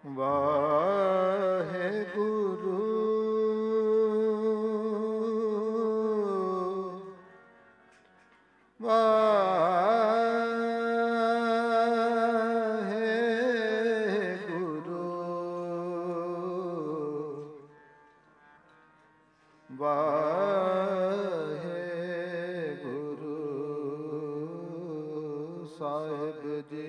ਵਾਹਿਗੁਰੂ ਵਾਹਿਗੁਰੂ ਵਾਹਿਗੁਰੂ ਸਾਹਿਬ ਜੀ।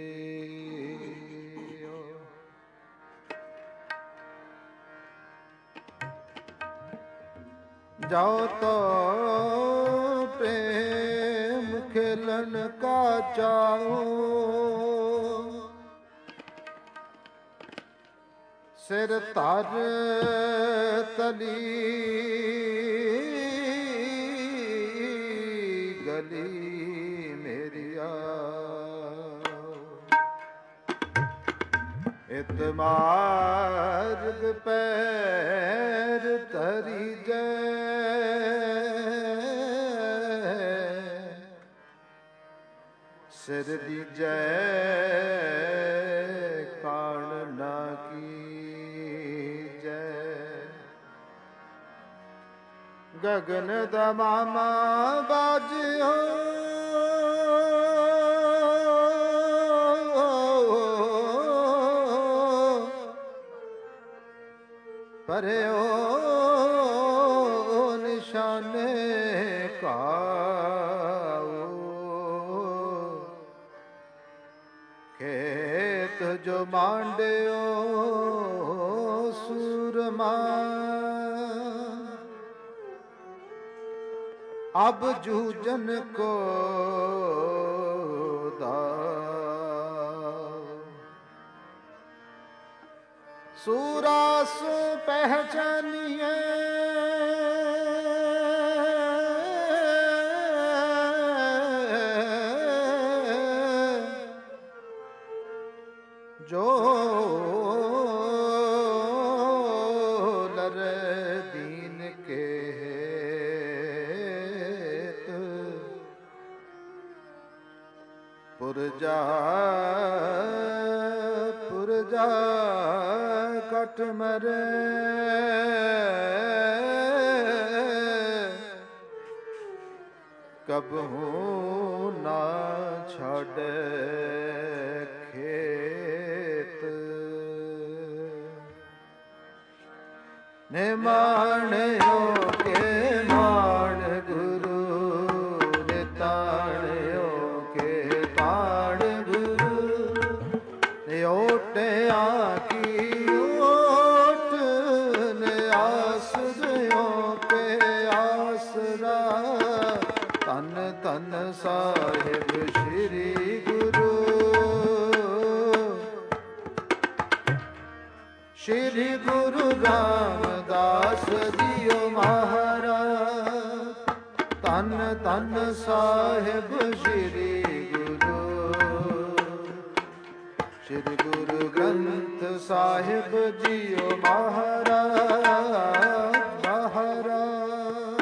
जाओ तो प्रेम खेलन का चाओ, सिर तर तली गली मेरिया, इत मार्ग पैर धरी जय, सिर दीजै कान न कीजै, गगन दमामा बाजियो परे ओ निशाने काओ, खेत जो मांडियो सूरमा, अब जूझन को सूरास पहचानिए जो लर दीन के हेत, पुरजा पुरजा कट मरे, कबहू ना छाड़े खेत, ने माणियो के मान गुरु, ने ताणियो के ताण गुरु, ने ओटे आकी ओट, ने आसरियों पे आसरा, तन तन साहिब श्री गुरु, श्री गुरु रामदास जियो महाराज, तन तन साहिब श्री गुरु, श्री गुरु ग्रंथ साहिब जियो महाराज महाराज।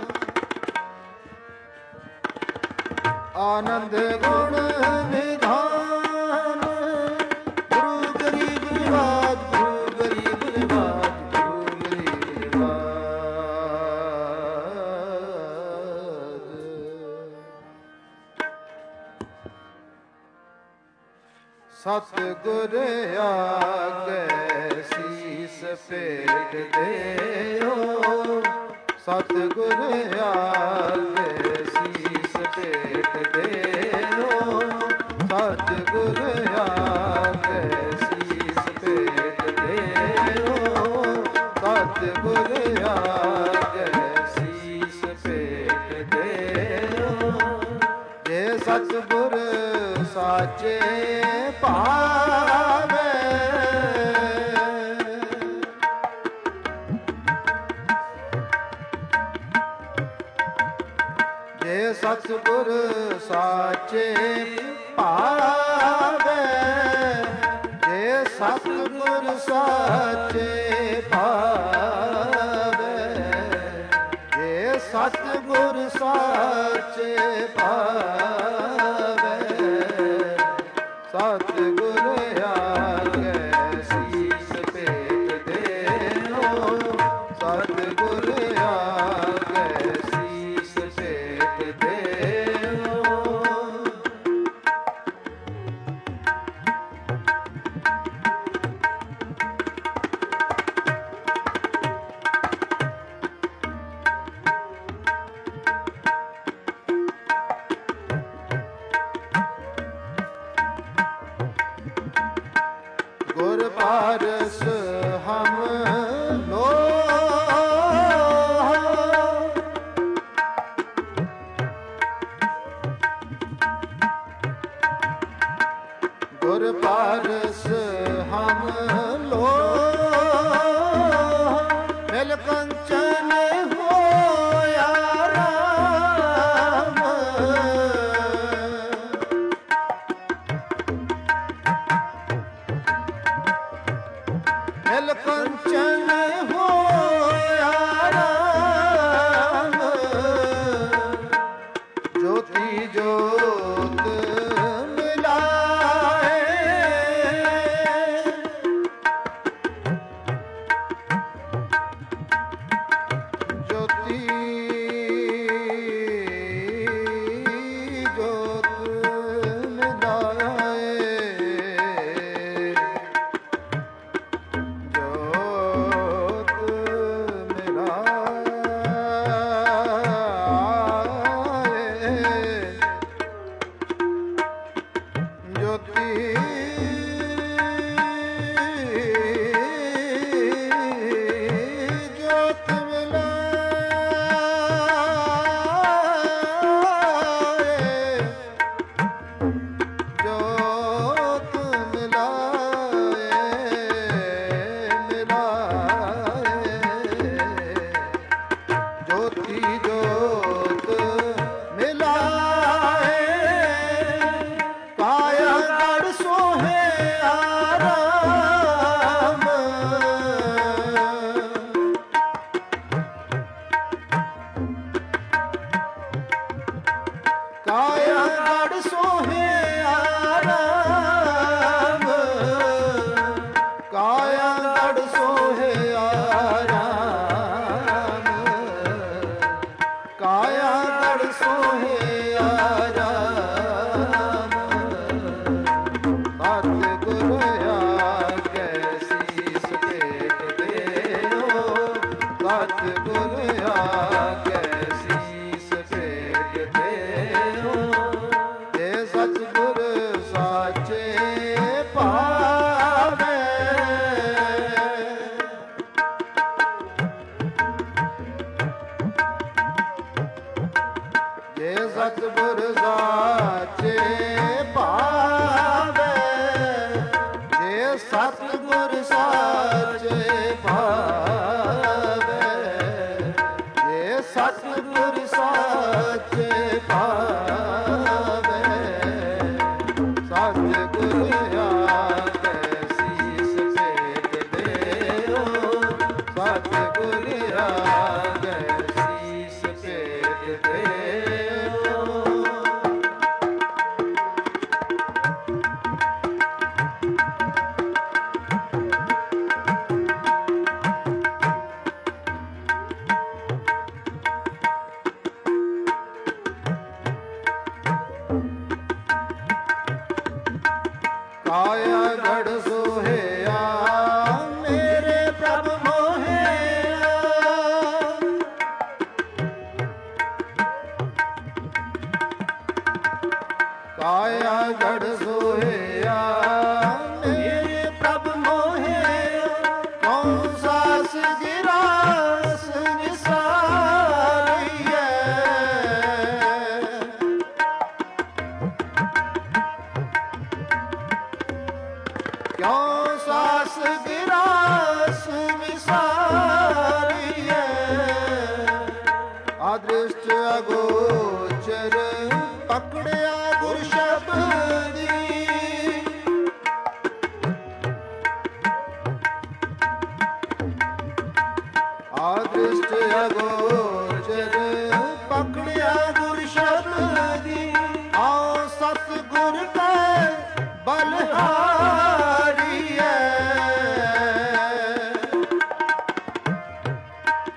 आनंद गुण निधान, गुरु गरीब निवाज, गुरु गरीब निवाज, गुरु गरीब निवाज। सतगुर आगे शीस पेट देओ, सतगुर आगे शीस पेट देओ, सतगुर आगे शीस पेट देओ, सतगुर आगे शीस पेट देओ, जे सतगुर साचे पावे, जे सतगुर साचे पावे, जे सतगुर साचे पावे, जे सतगुर साचे पावे, सतगुर आगे शीस पे ਸਤਿਗੁਰ ਆਗੇ ਸੀਸ ਭੇਟ ਦੇਓ। ਗੁਰ ਪਾਰਸ ਹਮ ਲੋ ਗੁਰ ਪਾਰਸ ਹਮ ਲੋ ਮਿਲ ਕੰਚਨ ਹੋਇਆ ਰਾਮ। ਮਿਲ ਕੰਚਨ ਹੋਇਆ ਰਾਮ। ਜੋਤੀ ਜੋਤ ਮਿਲਾਏ ਜੋਤੀ ਜੋਤ ਮਿਲਾਏ ਜੋਤ ਮਿਲਾਏ ਜੋਤੀ ਜੋਤ ਮਿਲਾਏ ਜੋਤ ਮਿਲਾਏ ਜੋਤੀ ਜੋਤ ਮਿਲਾਏ ਕਾਇਆ ਗੜ ਸੋਹੇ ਆਰਾਮ। ਕਾਇਆ ਗੜ ਸੋਹੇ ਆਰਾਮ। ਕਾਇਆ ਗੜ ਸੋਹੇ ਆਰਾਮ। ਕਾਇਆ ਗੜ ਸੋਹੇ ਆਰਾਮ। ਸਤਿਗੁਰ ਆਗੇ ਸੀਸ ਭੇਟ ਦੇਓ। ਸਤਿਗੁਰ ਆਗੇ ਸੀਸ ਭੇਟ ਦੇਓ। ਜੇ ਸਤਿਗੁਰ ਸਾਚੇ ਪਾਵੇ ਜੇ ਸਤਿਗੁਰ ਸਾਚੇ ਪਾਵੇ ਜੇ ਸਤਿਗੁਰ ਸਾਚੇ ਪਾਵੇ ਜੇ ਸਤਿਗੁਰ ਸਾਚੇ ਪਾਵੇ ਸਤਿਗੁਰ ਆਗੇ ਸੀਸ ਭੇਟ ਦੇਓ। ਸਤਿਗੁਰ ਆਗੇ ਸੀਸ ਭੇਟ ਦੇਓ। ਕਾਇਆ ਗੜ ਸੋਹਿਆ ਮੇਰੇ ਪ੍ਰਭ ਮੋਹਿਆ। ਕਾਇਆ ਗੜ ਸੋਹਿਆ ਮੇਰੇ ਪ੍ਰਭ ਮੋਹਿਆ। ਕੌਣ ਸਾਸ ਗਿਰਾਸ ਨਿਸਾਰੀਐ। ਕਿਉ ਸਾਸ ਗਿਰਾਸ ਵਿਸਾਰੀਐ। ਆਦ੍ਰਿਸ਼ਟ ਅਗੋਚਰ ਪਕੜਿਆ ਗੁਰ ਸ਼ਬਦੀ। ਆਦ੍ਰਿਸ਼ਟ ਅਗੋਚਰ ਪਕੜਿਆ ਗੁਰ ਸ਼ਬਦੀ। ਆਓ ਸਤਿਗੁਰ ਕੈ ਬਲਹਾਰੀਐ।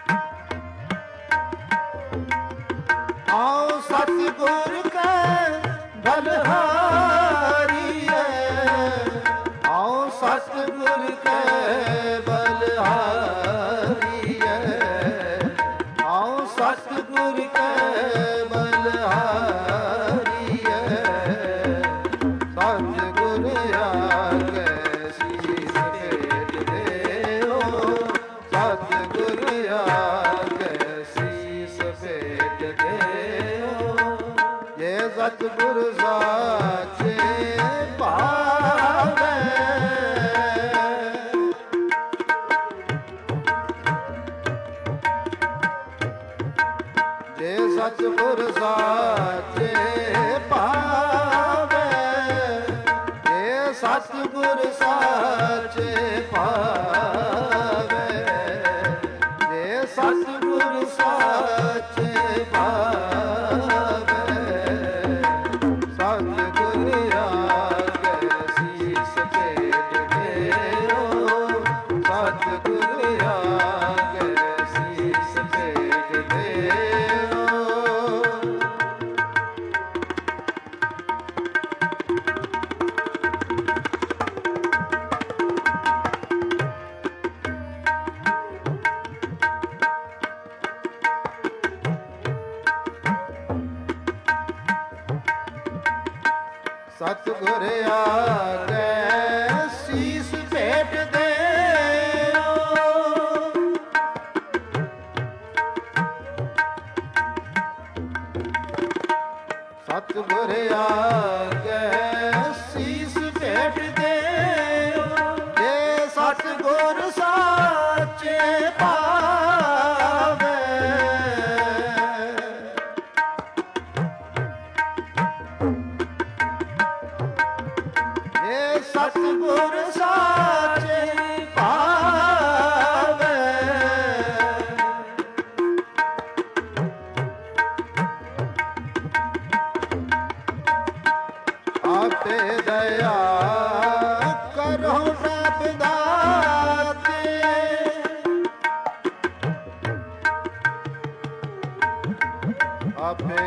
ਸਤਿਗੁਰ ਕੈ ਬਲਿਹਾਰੀਐ, ਆਓ ਸਤਿਗੁਰ ਕੈ ਬਲਿਹਾਰੀਐ, ਸਤਿਗੁਰ ਆਗੇ ਸੀਸ ਭੇਟ ਦੇਓ, ਸਤਿਗੁਰ ਆਗੇ ਸੀਸ ਭੇਟ ਦੇਓ, ਜੇ ਸਤਿਗੁਰ ਸਾਚੇ ਭਾਵੈ, ਜੇ ਸਤਿਗੁਰ ਸਾਚੇ ਭਾਵੈ, ਜੇ ਸਤਿਗੁਰ ਸਾਚੇ ਭਾਵੈ, ਜੇ ਸਤਿਗੁਰ ਸਾਚੇ ਭਾਵੈ, ਸਤਿਗੁਰ ਆਗੇ ਸੀਸ ਭੇਟ ਦੇਓ, ਸਤਿਗੁਰ ਆਗੇ ਸੀਸ ਭੇਟ ਦੇਓ। ਸਤਿਗੁਰ ਆਗੇ ਸੀਸ ਭੇਟ ਦੇਓ, ਸਤਿਗੁਰ ਆਗੇ ਸੀਸ ਭੇਟ ਦੇਓ, ਜੇ ਸਤਿਗੁਰ ਸਾਚੇ ਭਾਵੈ, ਜੇ ਸਤਿਗੁਰ ਸਾਚੇ ਭਾਵੈ, ਆਪੇ ਦਇਆ ਕਰੋ ਪ੍ਰਭ ਦਾਤੇ, ਆਪੇ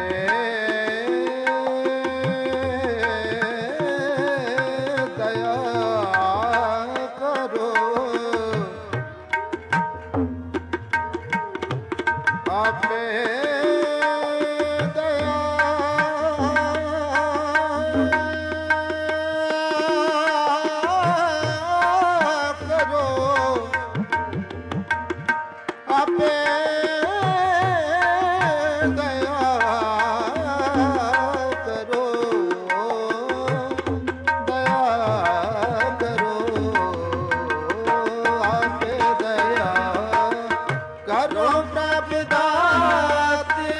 ਦਇਆ ਕਰੋ, ਆਪੇ ਦਇਆ ਕਰੋ, ਆਪੇ ਦਇਆ ਕਰੋ, ਦਇਆ ਕਰੋ, ਆਪੇ ਦਇਆ ਕਰੋ ਪ੍ਰਭ ਦਾਤੇ,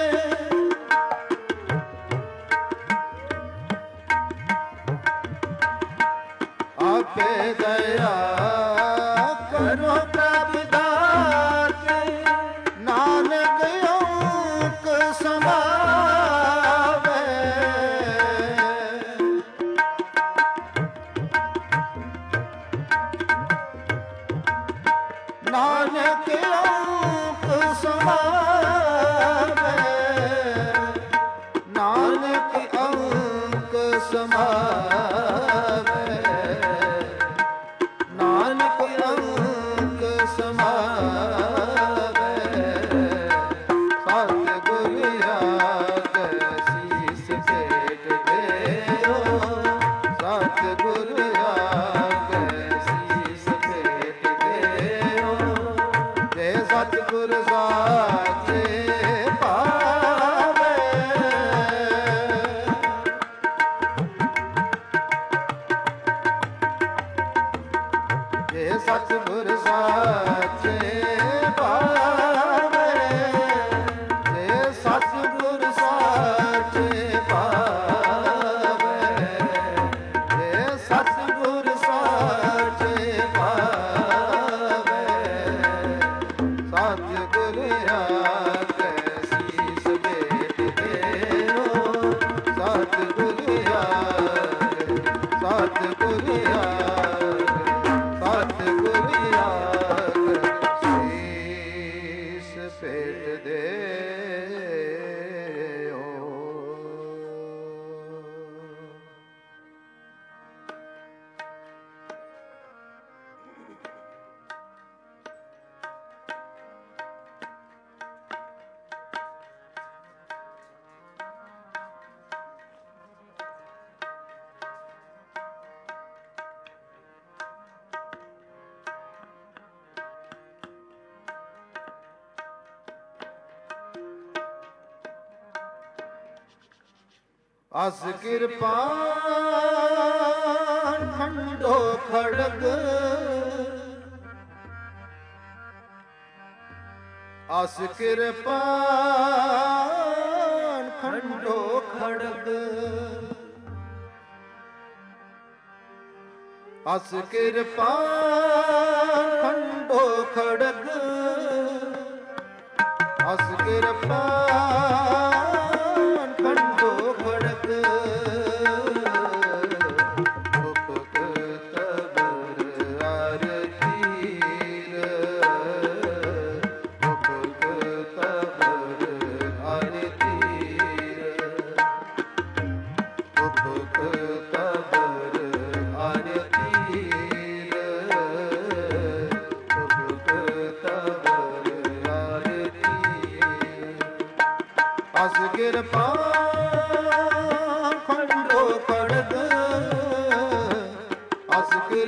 ਆਪੇ ਦਇਆ ਕਰੋ ਪ੍ਰਭ ਦਾਤੇ, ਨਾਨਕ ਓੰਕ ਸਮਾਵੈ, ਨਾਨਕ ਓੰਕ ਸਮਾਵੈ, ਨਾਨਕ ਓੰਕ ਸਮਾਵੈ, ਨਾਨਕ ਓੰਕ ਸਮਾਵੈ, ਸਤਿਗੁਰ ਆਗੇ ਸੀਸ ਭੇਟ ਦੇਓ, ਸਤਿਗੁਰ ਆਗੇ ਸੀਸ ਭੇਟ ਦੇਓ, ਜੇ ਸਤਿਗੁਰ ਸਾਚੇ ਭਾਵੈ, ਜੇ ਸਤਿਗੁਰ ਸਾਚੇ ਭਾਵੈ, ਜੇ ਸਤਿਗੁਰ ਸਾਚੇ ਭਾਵੈ, ਜੇ ਸਤਿਗੁਰ ਸਾਚੇ ਭਾਵੈ, ਸਤਿਗੁਰ ਆਗੇ ਸੀਸ ਭੇਟ ਦੇਓ, ਸਤਿਗੁਰ ਆਗੇ, ਸਤਿਗੁਰ ਆਗੇ, ਸਤਿਗੁਰ ਆਗੇ ਅਸ ਕਿਰਪਾਨ ਖੰਡੋ ਖੜਗ ਅਸ ਕਿਰਪਾਨ ਖੰਡੋ ਖੜਗ ਅਸ ਕਿਰਪਾਨ ਖੰਡੋ ਖੜਗ ਅਸ ਕਿਰਪਾਨ ਖੰਡੋ ਖੜਗ ਉਪਕ ਤਬਰ ਆਰਤੀਰ ਉਪਕ ਤਬਰ ਆਰਤੀਰ ਉਪਕ ਤਬਰ ਆਰਤੀਰ ਉਪਕ ਤਬਰ ਅਸ ਕਿਰਪਾਨ ਖੰਡੋ ਖੜਗ ਅਸ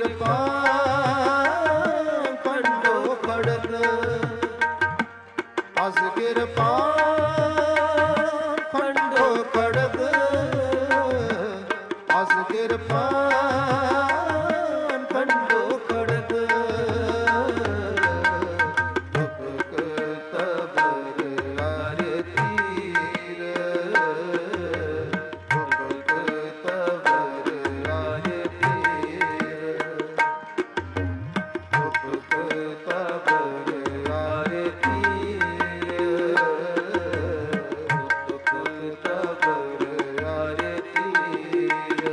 ਕਿਰਪਾਨ ਖੰਡੋ ਖੜਗ ਅਸ ਕਿਰਪਾਨ ਖੰਡੋ ਖੜਗ ਅਸ ਕਿਰਪਾਨ ਖੰਡੋ ਖੜਗ ਉਪਕ ਤਬਰ ਆਰਤੀਰ ਉਪਕ ਤਬਰ ਆਰਤੀਰ ਉਪਕ ਤਬਰ ਆਰਤੀਰ ਉਪਕ ਤਬਰ ਆਰਤੀਰ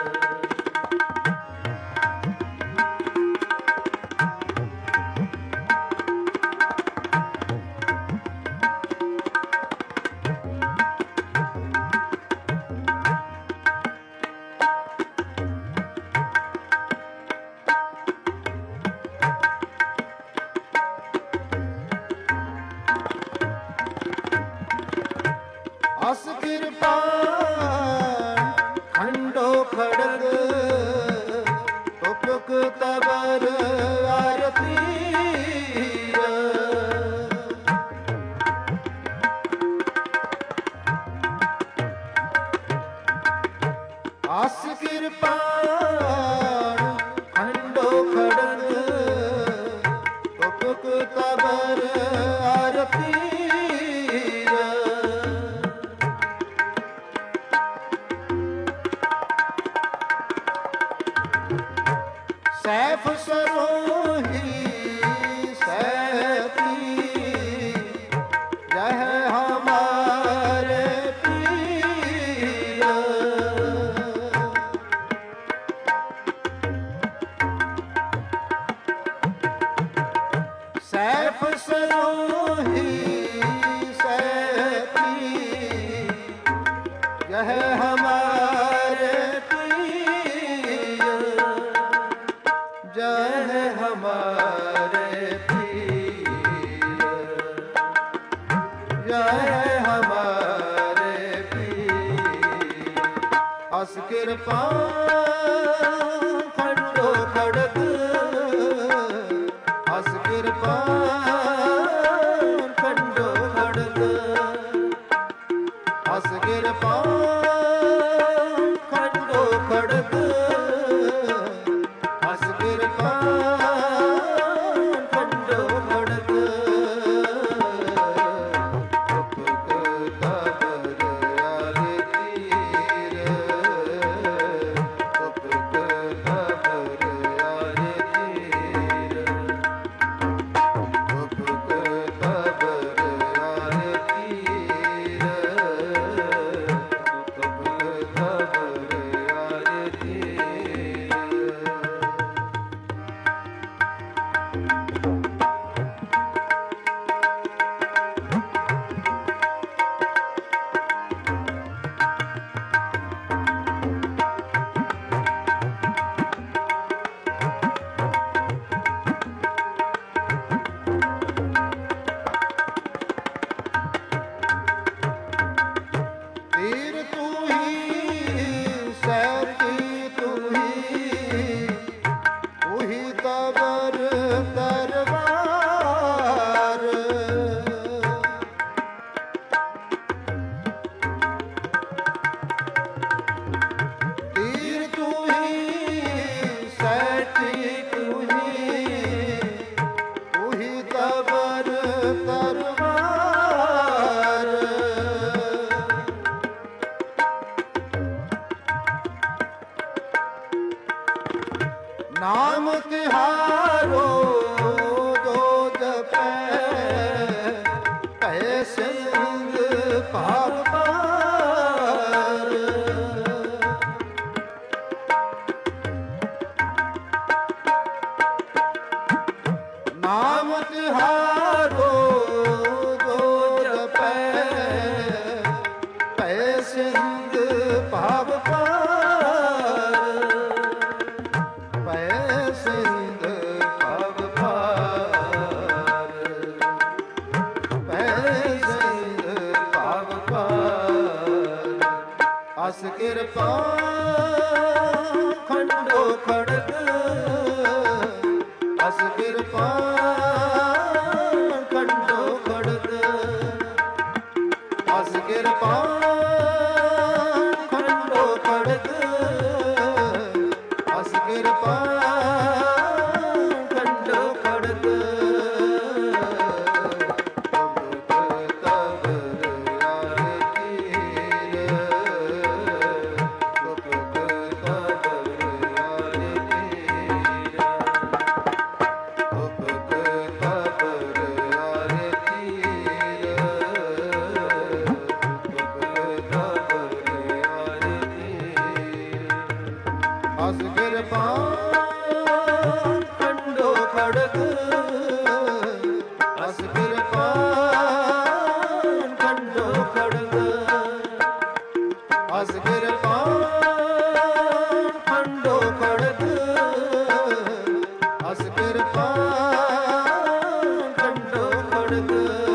ਅਸ ਕਿਰਪਾਨ ਖੰਡੋ ਖੜਗ ਉਪਕ ਤਬਰ ਆਰਤੀਰ ਅਸ ਕਿਰਪਾਨ ਖੰਡੋ ਖੜਗ ਉਪਕ ਤਬਰ ਆਰਤੀਰ ਸੈਫ ਸਰੋਹੀ ਸੈਤੀ ਜਹ ਹਮਾਰੇ ਪੀਰ ਸੈਫ ਸਰੋਹੀ ਸੈਤੀ ਜਹ ਹਮਾਰੇ ਜਹ ਹਮਾਰੇ ਪੀਰ ਜਹ ਹਮਾਰੇ ਪੀਰ ਅਸ ਕਿਰਪਾਨ ਖੰਡੋ ਖੜਗ ਅਸ ਕਿਰਪਾਨ ਖੰਡੋ ਖੜਗ ਅਸ ਕਿਰਪਾਨ ਖੰਡੋ ਖੜਗ ਅਸ ਕਿਰਪਾਨ ਖੰਡੋ ਖੜਗ ਉਪਕ ਤਬਰ ਆਰਤੀਰ ਉਪਕ ਤਬਰ ਆਰਤੀਰ ਉਪਕ ਤਬਰ ਆਰਤੀਰ ਉਪਕ ਤਬਰ ਆਰਤੀਰ ਤੀਰ ਤੂੰ ਹੀ ਸੈਰ ਕੀ ਤੂੰ ਹੀ ਤਬਰ ਦਰਬਾਰ ਕਿਰਪਾ ਖੰਡੋ ਖੜਗ ਅਸ ਕਿਰਪਾ ਖੰਡੋ ਖੜਗ ਅਸ ਕਿਰਪਾ ਖੰਡੋ ਖੜਗ ਅਸ ਕਿਰਪਾ ਖੰਡੋ ਖੜਗ ਅਸ ਕਿਰਪਾ ਖੰਡੋ ਖੜਗ ਅਸ ਕਿਰਪਾ ਖੰਡੋ ਖੜਗ ਅਸ ਕਿਰਪਾ ਖੰਡੋ ਖੜਗ ਅਸ ਕਿਰਪਾ ਖੰਡੋ ਖੜਗ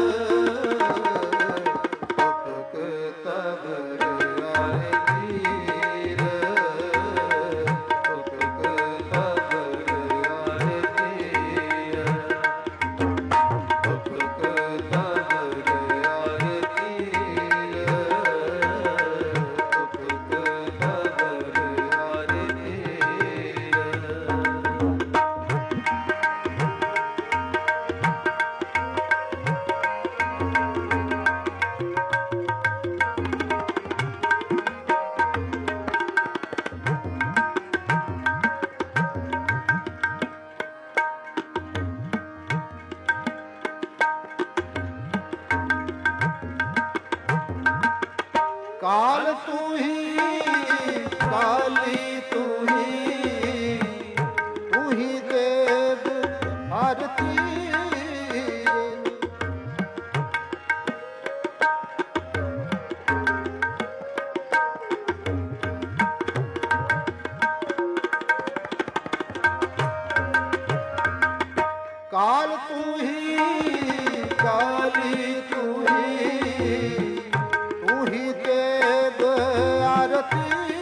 ਕਾਲ ਤੂੰ ਹੀ ਕਾਲੀ ਤੂੰ ਹੀ ਦੇਵ ਆਰਤੀ ਕਾਲ ਤੂੰ ਹੀ ਕਾਲੀ ਤੂੰ ਹੀ ਦੇਵ ਆਰਤੀ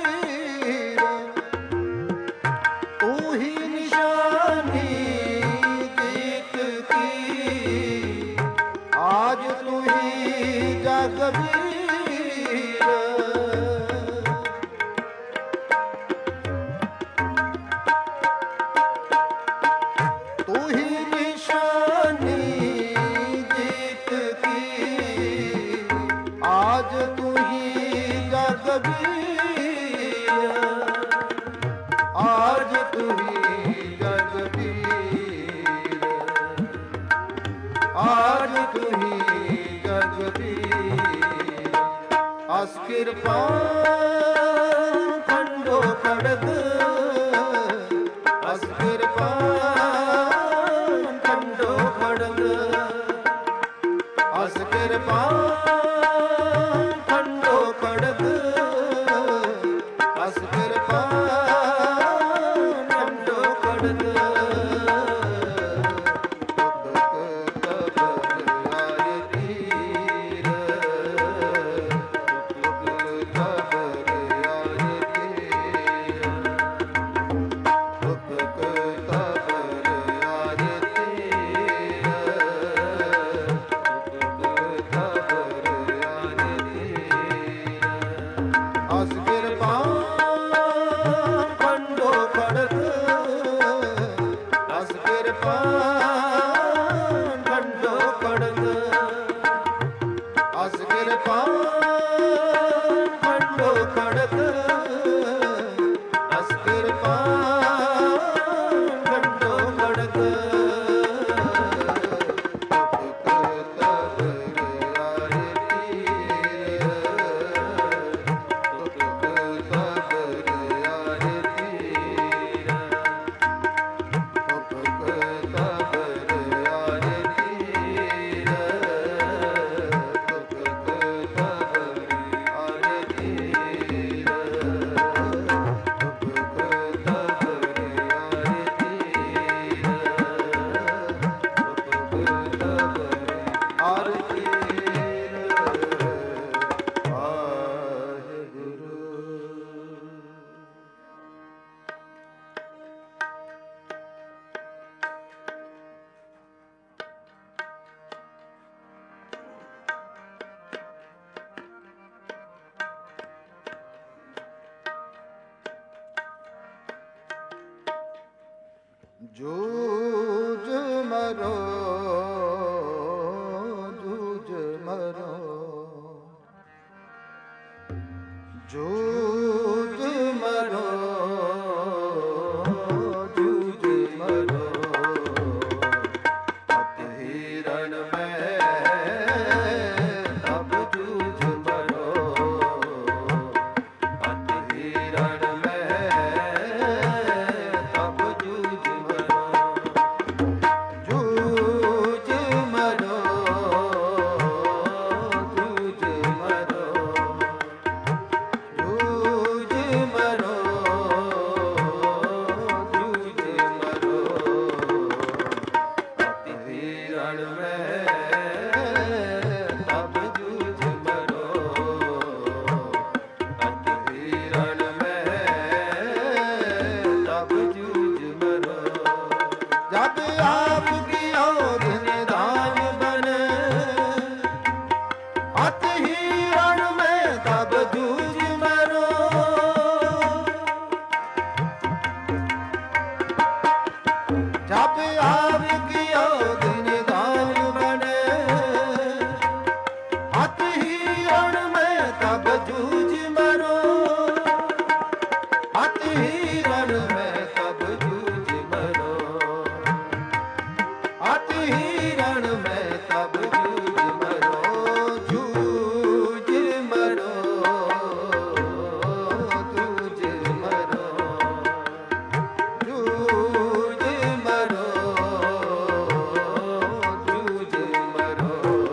ਤੂੰ ਹੀ ਨਿਸ਼ਾਨੀ ਦੀਤ ਕੀ ਆਜ ਤੂੰ ਹੀ ਜਗਬੀਰ ਤੂੰ ਹੀ ਨਿਸ਼ਾਨੀ ਦੀਤ ਕੀ ਆਜ ਤੂੰ ਹੀ ਜਗਬੀਰ ਆਜ ਤੂੰ ਹੀ ਜਗਬੀਰ ਆਜ ਤੂੰ ਹੀ ਜਗਬੀਰ ਅਸ ਕਿਰਪਾ ਖੰਡੋ ਖੜਗ ਅਸ ਕਿਰਪਾ ਖੰਡੋ ਖੜਗ ਅਸ ਕਿਰਪਾ ਖੰਡੋ ਖੜਗ ਅਸ ਕਿਰਪਾ ਖੰਡੋ ਖੜਗ ਅਸ ਕਿਰਪਾ ਖੰਡੋ ਖੜਗ ਅਸ ਕਿਰਪਾ ਖੰਡੋ ਖੜਗ ਅਸ ਕਿਰਪਾ ਖੰਡੋ ਖੜਗ ਅਸ ਕਿਰਪਾ ਖੰਡੋ ਖੜਗ ਤਬ जूझ मरो जूझ मरो जूझ मरो जूझ मरो अत हिरण में तब जूझ मरो अत हिरण में तब जूझ मरो जूझ मरो जूझ मरो जूझ मरो जूझ मरो अत हिरण में तब जूझ मरो अत हिरण में तब जूझ मरो जब आपकी ओर निधान बने अत हिरण में तब जूझ मरो जब आपकी ओर निधान बने अत हिरण में तब जूझ मरो अत हिरण में तब जूझ मरो अत हिरण में तब जूझ मरो जूझ मरो जूझ मरो जूझ मरो जूझ मरो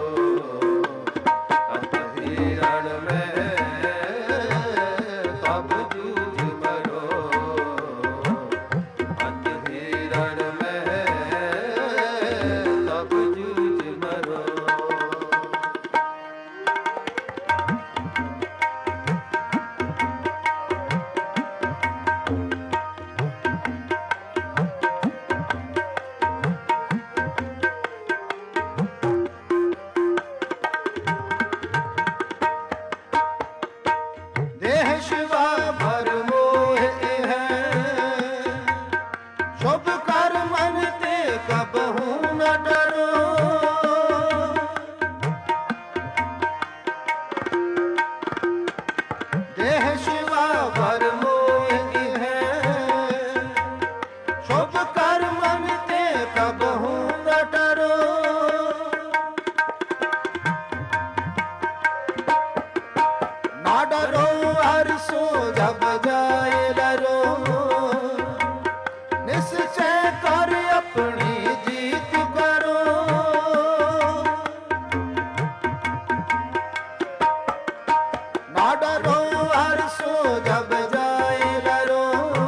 अत हिरण में तब जूझ मरो अत हिरण में तब जूझ मरो देह शिवा भर मोह है शुभ कर्मन ते कबहू न डरो देह शिवा भर मोह है शुभ कर्मन ते कबहू न डरो ना डरो हर सो जब जाए डरो निश्चय कर अपनी जीत करो ना डरो हर सो जब जाए डरो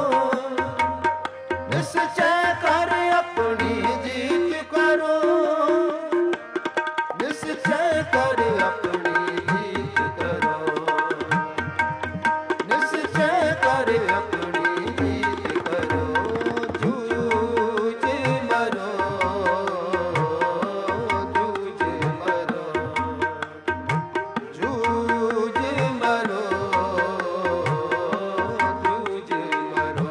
निश्चय कर अपनी जीत करो निश्चय कर अपनी जीत करो निश्चय कर अपनी जीत करो जूझ मरो जूझ मरो जूझ मरो जूझ मरो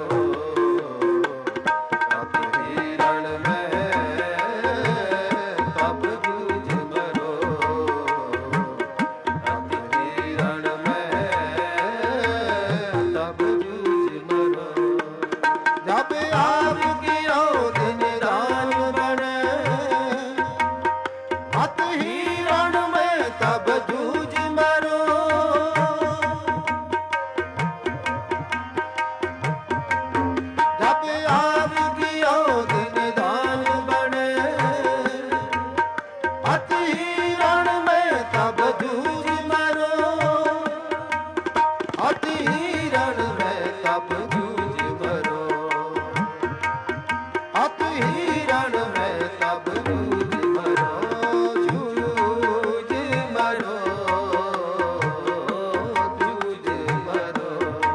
अत हिरण में तब जूझ मरो अत हिरण में तब जूझ मरो जब आपकी ओर निधान बने अत हिरण में तब जूझ मरो जब आपकी ओर निधान बने अत हिरण में तब जूझ मरो अत हिरण में तब जूझ मरो अत हिरण में तब जूझ मरो जूझ मरो जूझ मरो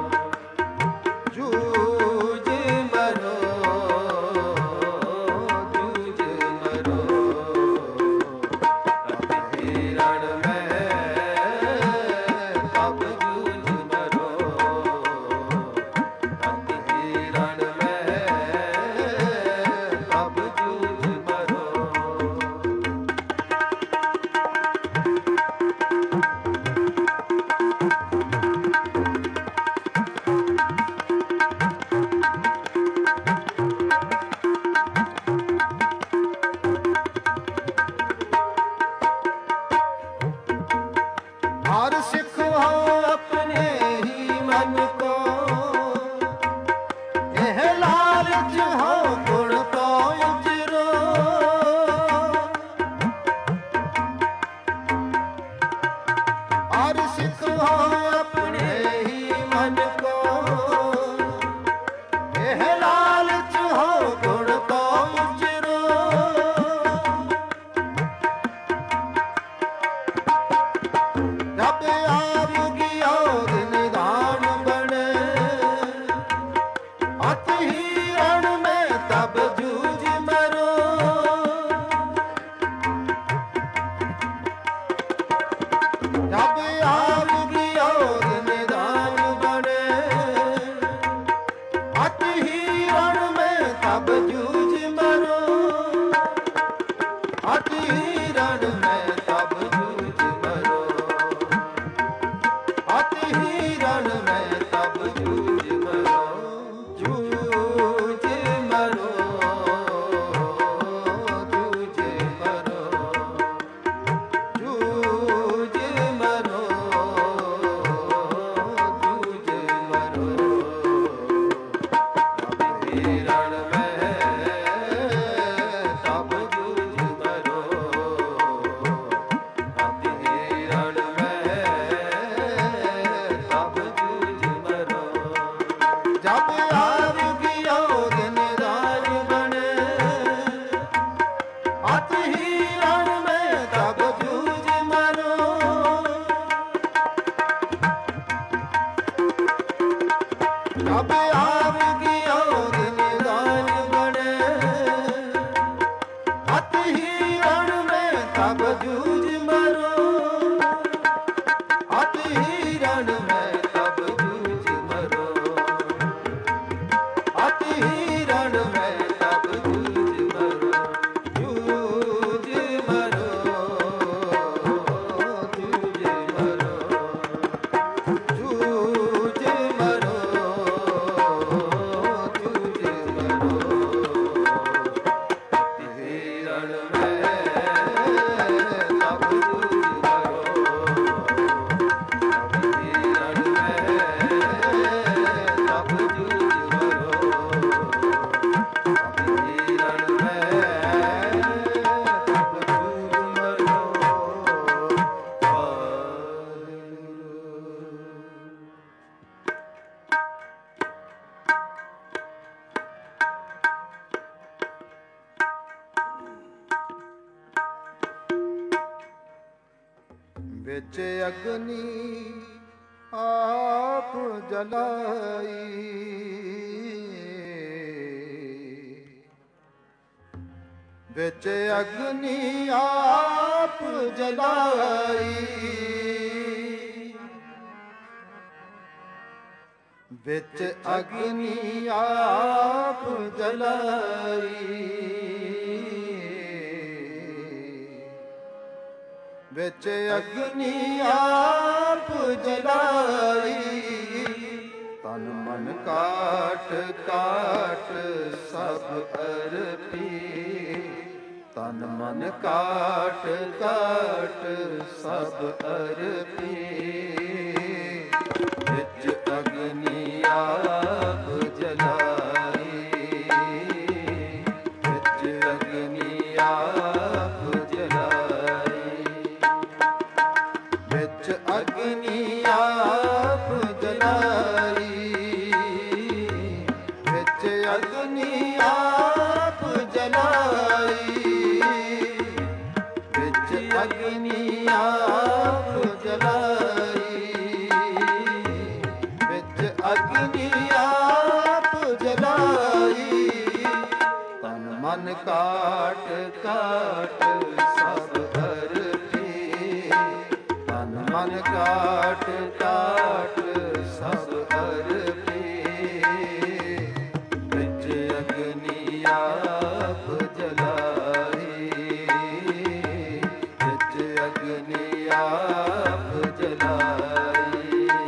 जूझ मरो जूझ मरो अत हिरण में तब जूझ मरो अत हिरण में ਅਤ ਹੀ ਰਣ ਮੈਂ ਤਬ ਜੂਝ ਮਰੋ। ਕਬ ਆਵ ਗਿਓ ਨਿਦਾਨ ਬਣੇ, ਅਤ ਹੀ ਰਣ ਮੈਂ ਤਬ ਜੂਝ ਮਰੋ। ਅਤ ਹੀ ਰਣ ਮੈਂ ਤਬ ਜੂਝ ਮਰੋ। ਅਤ ਹੀ ਰਣ ਮੈਂ ਤਬ ਜੂਝ ਮਰੋ। ਜੂਝ ਮਰੋ, ਜੂਝ ਮਰੋ, ਜੂਝ ਮਰੋ, ਜੂਝ ਮਰੋ। ਅਤ ਹੀ ਰਣ ਮੈਂ ਤਬ ਜੂਝ ਮਰੋ। ਅਤ ਹੀ ਰਣ ਮੈਂ ਤਬ ਜੂਝ ਮਰੋ। ਵਿੱਚ ਅਗਨੀ ਆਪ ਜਲਾਈ, ਵਿੱਚ ਅਗਨੀ ਆਪ ਜਲਾਈ। ਵਿੱਚ ਅਗਨੀ ਆਪ ਜਲਾਈ। ਵਿੱਚ ਅਗਨੀ ਆਪ ਜਲਾਈ। ਤਨ ਮਨ ਕਾਟ ਕਾਟ ਸਭ ਅਰਪੀ। ਤਨ ਮਨ ਕਾਟ ਕਾਟ ਸਭ ਅਰਪੀ। ਵਿੱਚ ਅਗਨੀ ਆਪ ਜਲਾਈ। ਵਿੱਚ ਅਗਨੀ ਆਪ ਜਲਾਈ। ਵਿੱਚ ਅਗਨੀ ਆਪ ਜਲਾਈ। ਵਿੱਚ ਅਗਨੀ ਆਪ ਜਲਾਈ। ਵਿੱਚ ਅਗਨੀ ਆਪ ਜਲਾਈ। ਵਿੱਚ ਅਗਨੀ ਆਪ ਜਲਾਈ। ਤਨ ਮਨ ਕਾਟ ਕਾਟ ਸਭ ਅਰਪੀ। ਤਨ ਮਨ ਕਾਟ ਕਾਟ ਸਭ ਅਰਪੀ। ਵਿੱਚ ਅਗਨੀ ਆਪ ਜਲਾਈ। ਵਿੱਚ ਅਗਨੀ ਆਪ ਜਲਾਈ।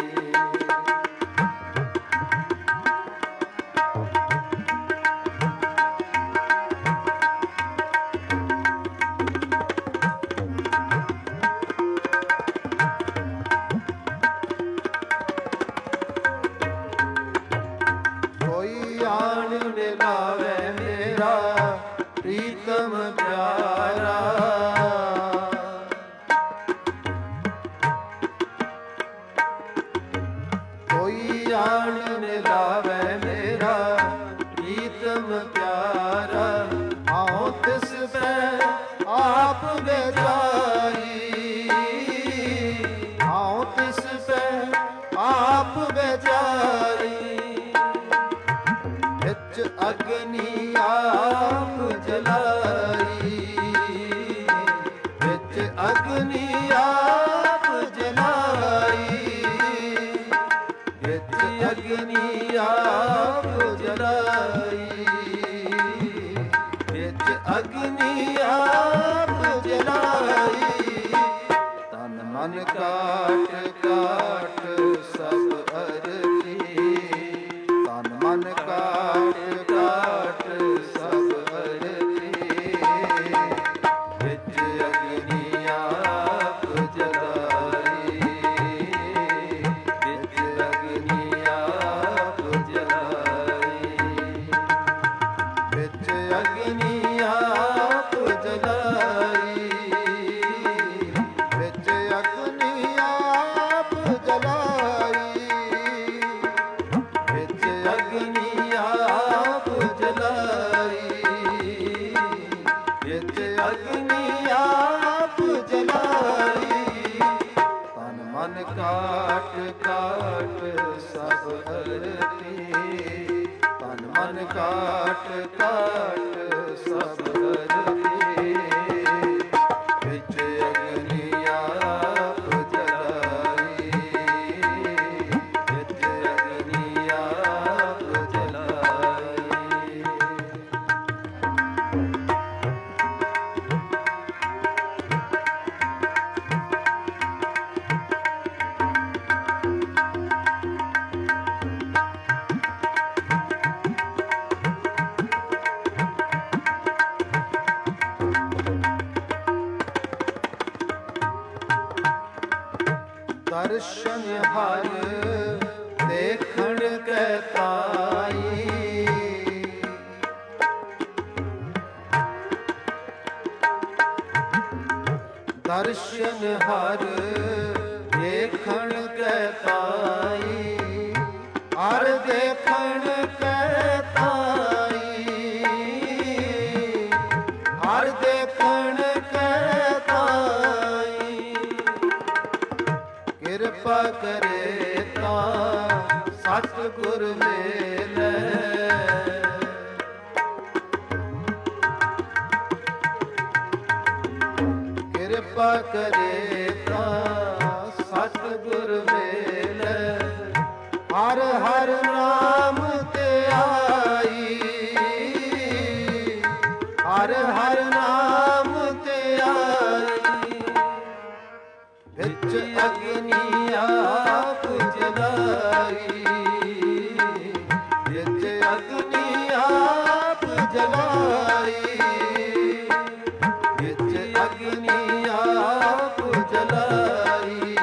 ਲਾਵੇ ਮੇਰਾ ਪ੍ਰੀਤਮ ਪਿਆਰਾ। ਕੋਈ ਆਣ ਲਾਵੇ ਮੇਰਾ ਪ੍ਰੀਤਮ ਪਿਆਰਾ। ਆਓ ਤਿਸ ਪੈ ਆਪ ਬੇਚਾਰੀ। ਆਓ ਤਿਸ ਪੈ ਆਪ ਬੇਚਾਰੀ। ਵਿੱਚ ਅਗਨੀ ਆਪ ਜਲਾਈ। ਵਿੱਚ ਅਗਨੀ ਆਪ ਜਲਾਈ। ਵਿੱਚ ਅਗਨੀ ਆਪ ਜਲਾਈ। ਵਿੱਚ ਅਗਨੀ ਆਪ ਜਲਾਈ। ਤਨ ਮਨ ਕਾਟ ਕਾਟ ਸਭ ਅਰਪੀ। ਤਨ ਮਨ ਕਾਟ ਕਾਟ ਸਭ ਅਰਪੀ। ਵਿੱਚ ਅਗਨੀ ਆਪ ਜਲਾਈ। ਵਿੱਚ ਅਗਨੀ ਆਪ ਜਲਾਈ। ਵਿੱਚ ਅਗਨੀ ਆਪ ਜਲਾਈ। ਵਿੱਚ ਅਗਨੀ ਆਪ ਜਲਾਈ। ਅਗਨੀ ਆਪ ਜਲਾਈ। ਤਨ ਮਨ ਕਾਟ ਕਾਟ ਸਭ ਅਰਤੀ, ਤਨ ਮਨ ਕਾਟ ਕਾਟ ਸਭ ਅਰਤੀ। ਵਿੱਚ ਅਗਨੀ ਆਪ ਜਲਾਈ, ਵਿੱਚ ਅਗਨੀ ਆਪ ਜਲਾਈ। ਦਰਸ਼ਨ ਹਰ ਦੇਖਣ ਕੈ ਤਾਈ, ਦਰਸ਼ਨ ਹਰ ਦੇਖਣ ਕੈ ਤਾਈ, ਹਰ ਦੇਖਣ ਕੈ ਤਾਈ, ਹਰ ਦੇਖਣ ਕੈ ਤਾਈ। ਕਿਰਪਾ ਕਰੇ ਤਾਂ ਸਤਿਗੁਰ ਮੇਲੇ, ਕਿਰਪਾ ਕਰੇ ਤਾਂ ਸਤਿਗੁਰ ਮੇਲੇ। ਹਰ ਹਰ ਨਾਮ ਧਿਆਈ, ਹਰ ਹਰ ਨਾਮ ਧਿਆਈ। ਵਿੱਚ ਅਗਨੀ ਆਪ ਜਲਾਈ, ਵਿੱਚ ਅਗਨੀ ਆਪ ਜਲਾਈ, ਵਿੱਚ ਅਗਨੀ ਆਪ ਜਲਾਈ,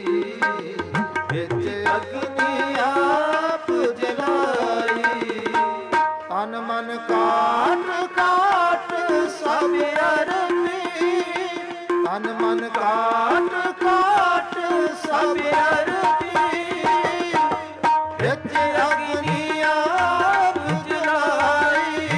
ਵਿੱਚ ਅਗਨੀ ਆਪ ਜਲਾਈ। ਤਨ ਮਨ ਕਾਟ ਕਾਟ ਸਭ ਅਰਪੀ, ਤਨ ਮਨ ਕਾਟ ਕਾਟ ਸਭ ਅਰਪੀ। ਵਿੱਚ ਅਗਨੀ ਆਪ ਜਲਾਈ,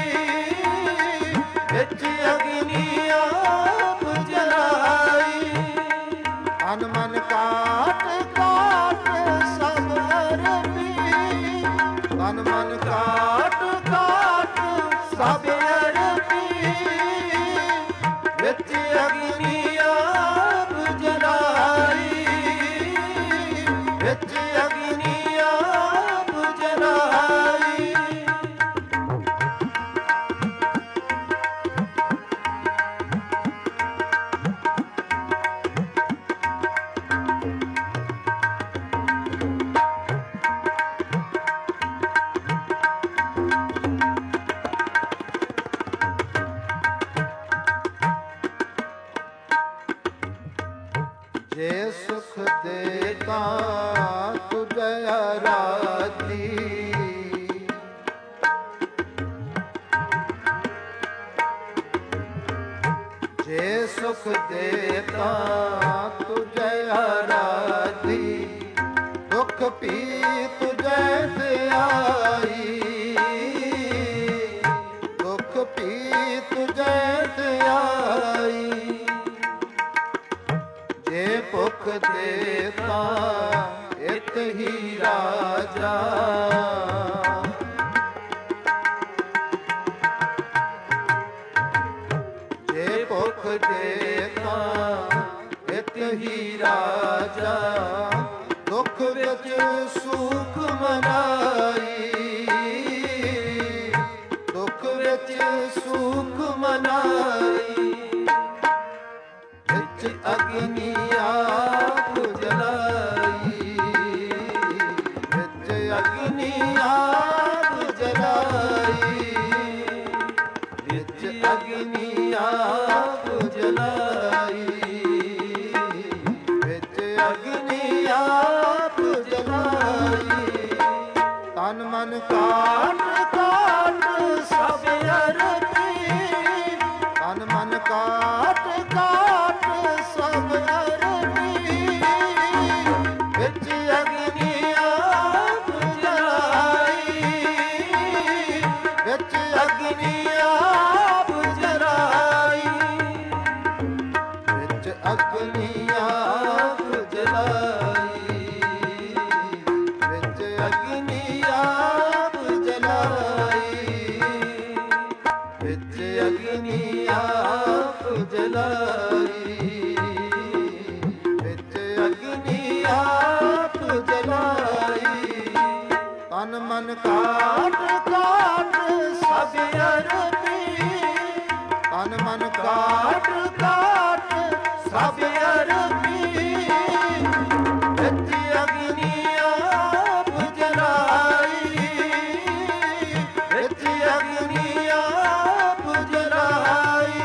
ਵਿੱਚ ਅਗਨੀ ਆਪ ਜਲਾਈ। ਤਨ ਮਨ ਕਾਟ ਕਾਟ ਸਭ ਅਰਪੀ, ਤਨ ਮਨ ਕਾਟ ਕਾਟ ਸਭ ਅਰਪੀ। ਵਿੱਚ ਅਗਨੀ ਆਪ ਜਲਾਈ, ਵਿੱਚ ਅਗਨੀ ਆਪ ਜਲਾਈ। ਜੇ ਸੁਖ ਦੇ ਤਾਂ ਤੁਝੈ ਆਰਾਧੀ, ਜੇ ਸੁਖ ਦੇ ਤਾਂ ਤੁਝੈ ਆਰਾਧੀ। ਦੁਖ ਪੀ ਤੁਝੈ ਧਿਆਈ, ਦੁਖ ਪੀ ਤੁਝੈ ਧਿਆਈ। ਜੇ ਭੁਖ ਦੇ ਤਾਂ ਇਤ ਹੀ ਰਾਜਾ, ਜੇ ਭੁਖ ਦੇ ਤਾਂ ਇਤ ਹੀ ਰਾਜਾ। ਦੁਖ ਵਿੱਚ ਸੁਖ ਮਨਾਈ, ਦੁਖ ਵਿੱਚ ਸੁਖ ਮਨਾਈ। ਵਿੱਚ ਅਗਨੀ ਆਪ ਜਲਾਈ, ਵਿੱਚ ਅਗਨੀ ਆਪ ਜਲਾਈ, ਵਿੱਚ ਅਗਨੀ ਆਪ ਜਲਾਈ, ਵਿੱਚ ਅਗਨੀ ਆਪ ਜਲਾਈ। ਤਨ ਮਨ ਕਾਟ ਕਾਟ ਸਭ ਅਰਪੀ, ਤਨ ਮਨ ਕਾਟ ਕਾਟ ਸਭ ਅਰਪੀ। ਵਿੱਚ ਅਗਨੀ ਆਪ ਜਲਾਈ, ਵਿੱਚ ਅਗਨੀ ਆਪ ਜਲਾਈ। ਅਗਨੀ ਆਪ ਜਲਾਈ, ਵਿੱਚ ਅਗਨੀ ਆਪ ਜਲਾਈ, ਵਿੱਚ ਅਗਨੀ ਆਪ ਜਲਾਈ, ਵਿੱਚ ਅਗਨੀ ਆਪ ਜਲਾਈ। ਤਨ ਮਨ ਕਾਟ ਕਾਟ ਸਭ ਅਰਪੀ, ਤਨ ਮਨ ਕਾਟ ਕਾਟ ਸਭ ਅਰਪੀ, ਵਿੱਚ ਅਗਨੀ ਆਪ ਜਲਾਈ, ਵਿੱਚ ਅਗਨੀ ਆਪ ਜਲਾਈ।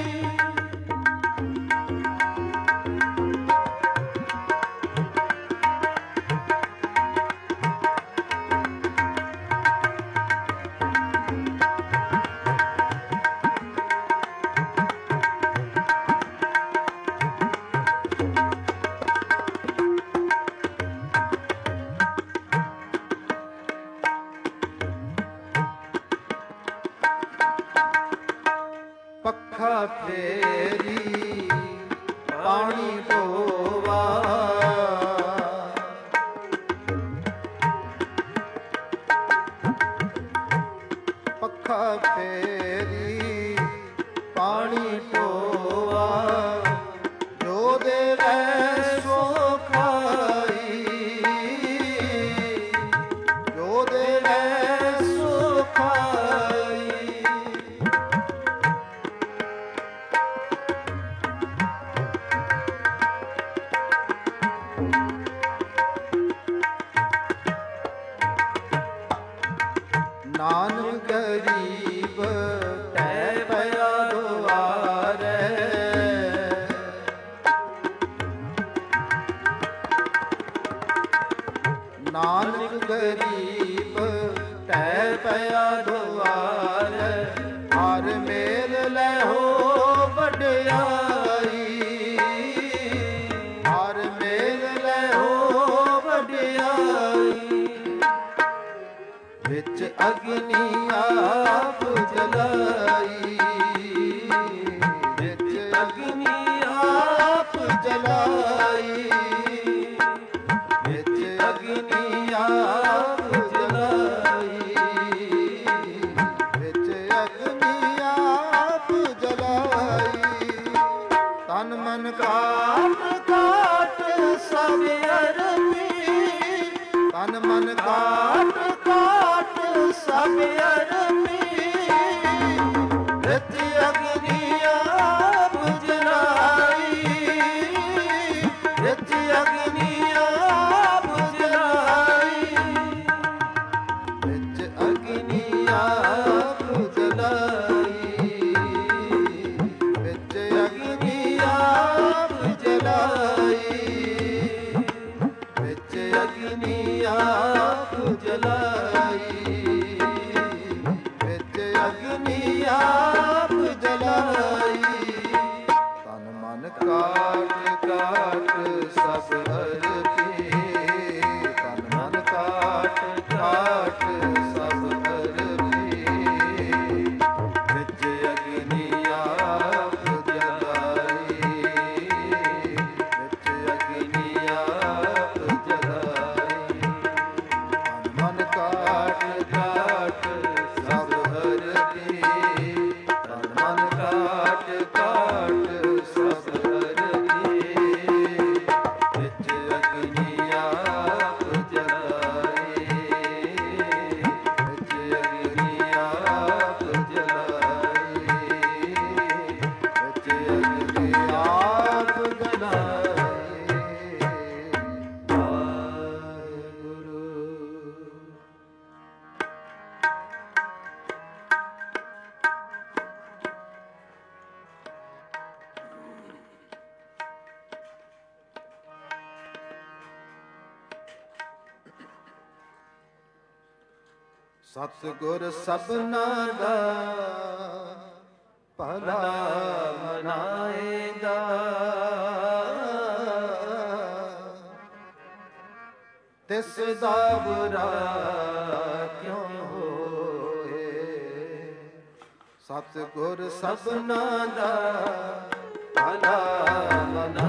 ਪੱਖਾ ਫੇਰੀ ਪਾਣੀ ਢੋਵਾ, ਪੱਖਾ ਫੇਰੀ ਪਾਣੀ ਢੋਵਾ, ਜੋ ਦੇਵੈ ਸੋ ਖਾਈ, ਜੋ ਦੇਵੈ ਸੋ ਖਾਈ। ਨਾਨਕ ਗਰੀਬ ਟਹਿ ਪਿਆ ਦੁਆਰੇ, ਨਾਨਕ ਗਰੀਬ ਟਹਿ ਪਿਆ ਦੁਆਰੇ, ਹਰ ਮੇਲ ਲੈਹੋ ਵਡਿਆਈ, ਹਰ ਮੇਲ ਲੈਹੋ ਵਡਿਆਈ। ਵਿੱਚ ਅਗਨੀ ਆਪ ਜਲਾਈ, ਵਿੱਚ ਅਗਨੀ ਆਪ ਜਲਾਈ, ਵਿੱਚ ਅਗਨੀ ਆਪ ਜਲਾਈ, ਵਿੱਚ ਅਗਨੀ ਆਪ ਜਲਾਈ। ਤਨ ਮਨ ਕਾਟ ਕਾਟ ਸਭ ਅਰਪੀ, ਤਨ ਮਨ ਕਾਟ ਕਾਟ ਸਭ ਅਰਪੀ, ਵਿੱਚ ਅਗਨੀ ਆਪ ਜਲਾਈ, ਵਿੱਚ ਅਗਨੀ ਆਪ ਜਲਾਈ, ਵਿੱਚ ਅਗਨੀ ਆਪ ਜਲਾਈ, ਵਿੱਚ ਅਗਨੀ ਆਪ ਜਲਾਈ, ਵਿੱਚ ਅਗਨੀ ਆਪ ਜਲਾਈ, ਵਿੱਚ ਅਗਨੀ ਆਪ ਜਲਾਈ। ਤਨ ਮਨ ਕਾਟ ਕਾਟ ਸਭ ਅਰਪੀ, ਤਨ ਮਨ ਕਾਟ ਕਾਟ ਸਭ ਅਰਪੀ, ਵਿੱਚ ਅਗਨੀ ਆਪ ਜਲਾਈ, ਵਿੱਚ ਅਗਨੀ ਆਪ ਜਲਾਈ। ਤਨ ਮਨ ਕਾਟ ਕਾਟ ਸਭ ਅਰਪੀ, ਤਨ ਮਨ ਕਾਟ ਕਾਟ ਸਭ ਅਰਪੀ, ਵਿੱਚ ਅਗਨੀ ਆਪ ਜਲਾਈ, ਵਿੱਚ ਅਗਨੀ ਆਪ ਜਲਾਈ, ਵਿੱਚ ਅਗਨੀ ਆਪ ਜਲਾਈ। ਵਾਹਿਗੁਰੂ। ਸਤਿਗੁਰ ਸਭਨਾ ਦਾ ਭਲਾ ਮਨਾਏਗਾ, ਤਿਸ ਦਾ ਬੁਰਾ ਕਿਉਂ ਹੋਏ। ਸਤਿਗੁਰ ਸਭਨਾ ਦਾ ਭਲਾ ਮਨਾਏਗਾ,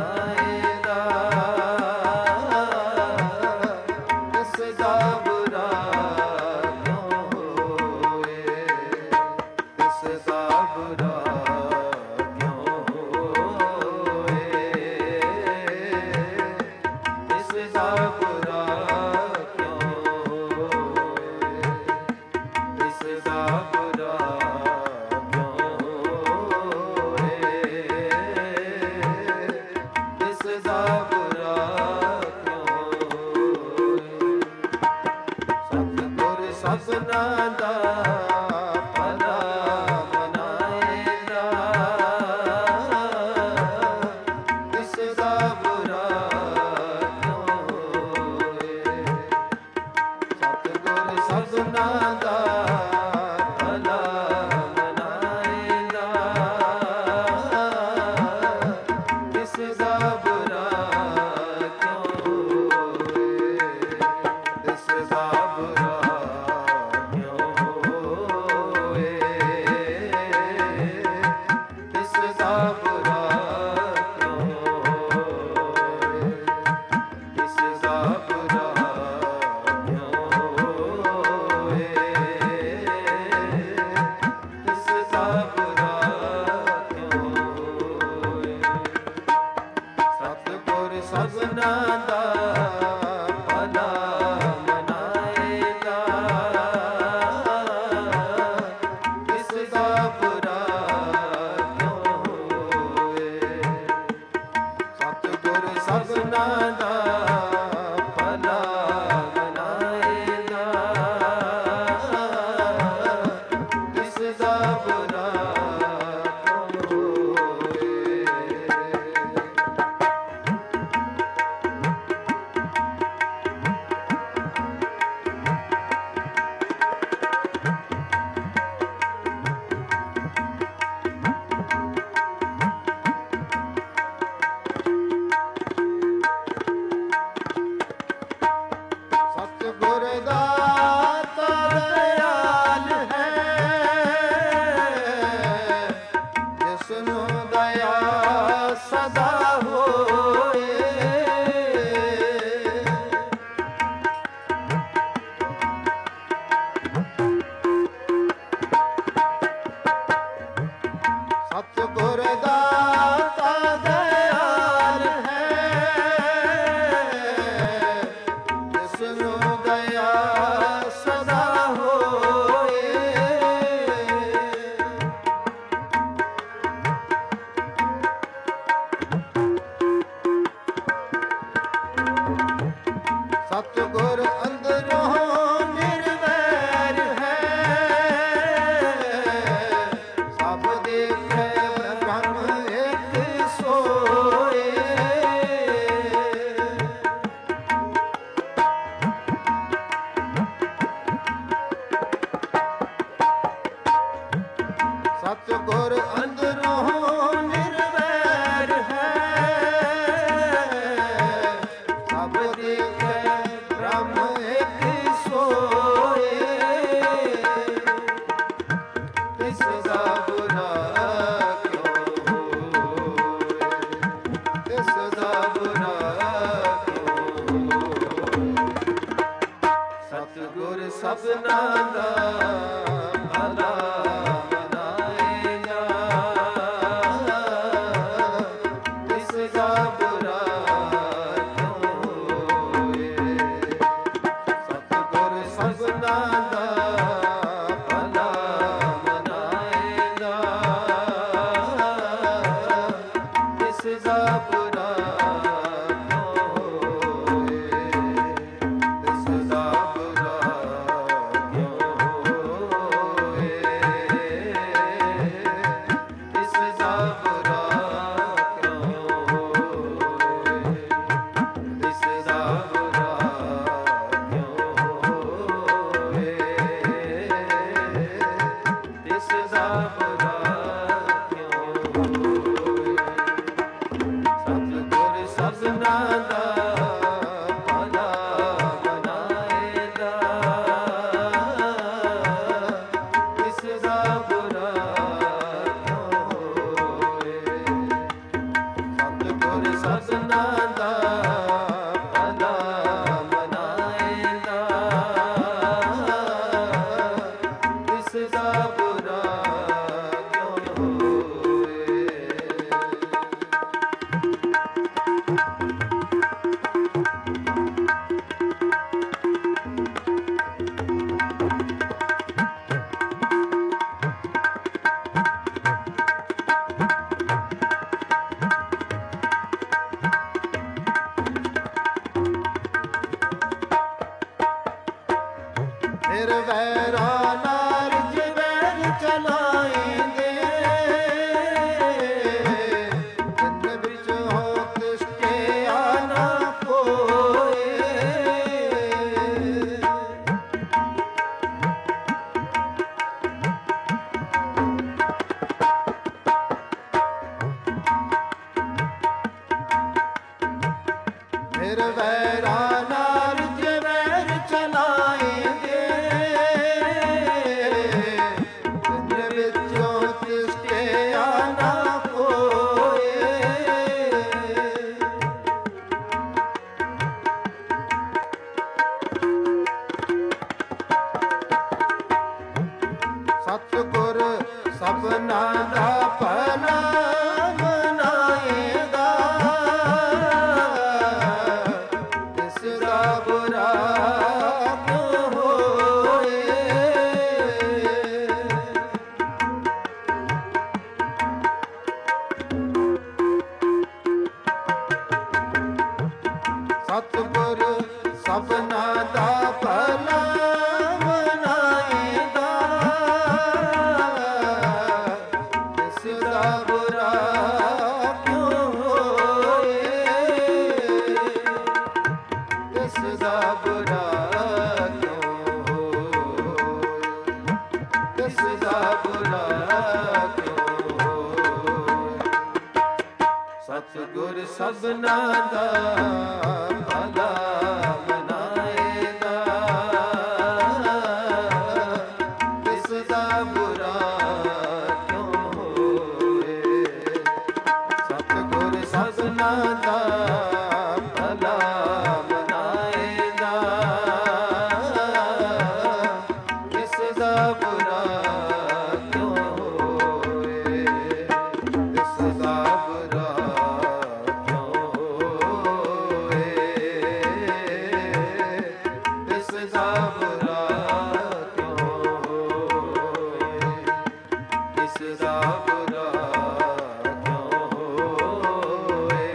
बुरा क्यों होए, इसका बुरा क्यों होए, इसका बुरा क्यों होए। सतगुर सबना दा भला मनाएगा, इसका बुरा क्यों होए। सतगुर सबना दा भला मनाएगा, इसका बुरा क्यों होए। सतगुर दाता दयाल है, जिसनु दया सदा होए। सतगुर दाता दयाल है, जिसनु दया सदा होए। सतगुर अंदरों निर्वैर है, सब देखे ब्रह्म एक सोए। सतगुर अंदरों निर्वैर है, सब देखे ब्रह्म एक सोए। इसका बुरा क्यों होए, इसका बुरा क्यों होए। सतगुर सबना दा भला मनाएगा, इसका बुरा क्यों होए। सतगुर सबना दा भला मनाएगा, इसका बुरा क्यों होए, इसका बुरा क्यों होए, इसका बुरा क्यों होए, इसका बुरा क्यों होए, इसका बुरा क्यों होए। सतगुर सबना दा भला मनाएगा, इसका बुरा क्यों होए। सतगुर सबना दा भला मनाएगा, इसका बुरा क्यों होए। फिर वैरा नारज वैर चलाएंगे, जिन बिच हो तिसके आना कोए। फिर वैरा नारज वैर चलाएंगे, जिन बिचों तिसके आना कोए। ਸਤਿਗੁਰ ਸਭਨਾ ਦਾ ਭਲਾ ਮਨਾਏਗਾ, ਕਿਸ ਦਾ ਬੁਰਾ ਕਿਉਂ ਹੋਏ। ਸਤਿਗੁਰ ਸਭਨਾ ਦਾ ਭਲਾ ਮਨਾਏਗਾ, ਕਿਸ ਦਾ ਬੁਰਾ ਕਿਉਂ ਹੋਏ। ਕਿਸ ਦਾ ਬੁਰਾ ਕਿਉਂ ਹੋਏ, ਕਿਸ ਦਾ ਬੁਰਾ ਕਿਉਂ ਹੋਏ, ਕਿਸ ਦਾ ਬੁਰਾ ਕਿਉਂ ਹੋਏ,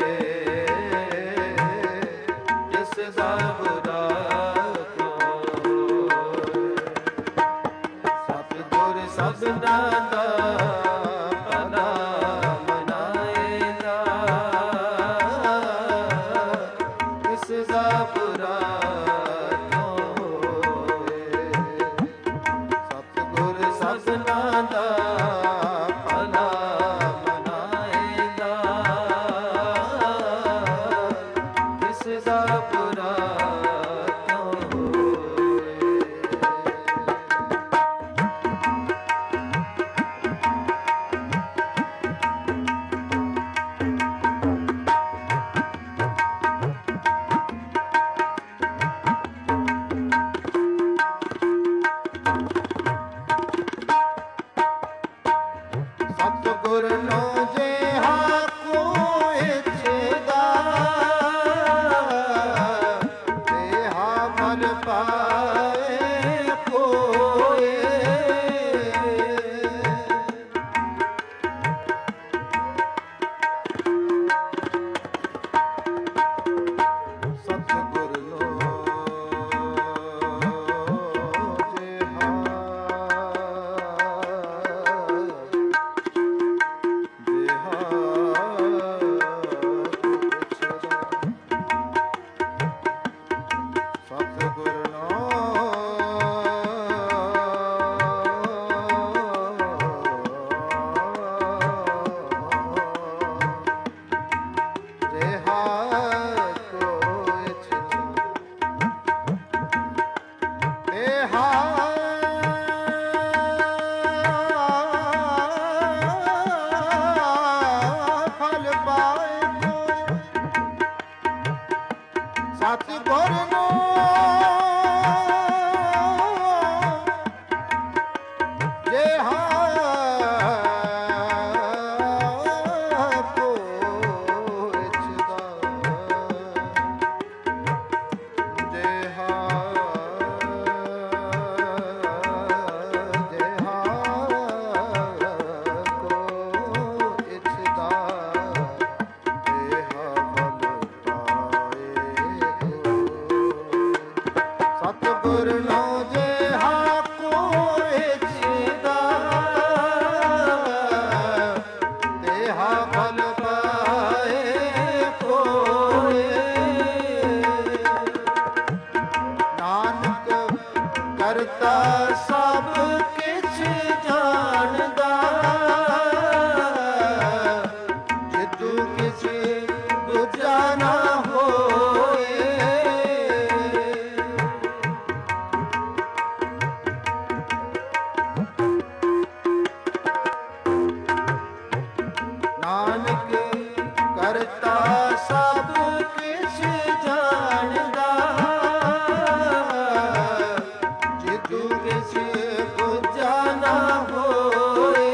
ਕਿਸ ਦਾ ਬੁਰਾ ਕਿਉਂ ਹੋਏ। ਸਤਿਗੁਰ ਸਭਨਾ ਦਾ ਭਲਾ ਮਨਾਏਗਾ, ਕਿਸ ਦਾ ਬੁਰਾ ਕਿਉਂ ਹੋਏ। ਸਤਿਗੁਰ ਸਭਨਾ ਦਾ ਭਲਾ ਮਨਾਏਗਾ, ਕਿਸ ਦਾ ਬੁਰਾ ਕਿਉਂ ਹੋਏ। ਸਤਿਗੁਰ ਨੂੰ ਜਿਹਾ ਕੋ ਇੱਛਦਾ, ਤੇਹਾ ਫਲ ਪਾਏ ਕੋਏ। ਸਤਿਗੁਰ ਨੂੰ ਸਤਿਗੁਰ ਨੂੰ ਜਿਹਾ ਕੋ ਇੱਛਦਾ, ਜਿਹਾ ਕੋ ਇੱਛਦਾ, ਸਤਿਗੁਰ ਨੂੰ ਜਿਹਾ ਕੋ ਇੱਛਦਾ, ਤੇਹਾ ਫਲ ਪਾਏ ਕੋਏ। ਨਾਨਕ ਕਰਤਾ ਸਭ ਕਿਛ ਜਾਣਦਾ, ਜਿਤੂ ਕਿਸੇ ਦੂਜਾ ਨਾ ਹੋਏ। ਨਾਨਕ ਕਰਤਾ ਸਭ ਕਿਛ ਜਾਣਦਾ, ਜਿਤੂ ਕਿਸੇ ਦੂਜਾ ਨਾ ਹੋਏ।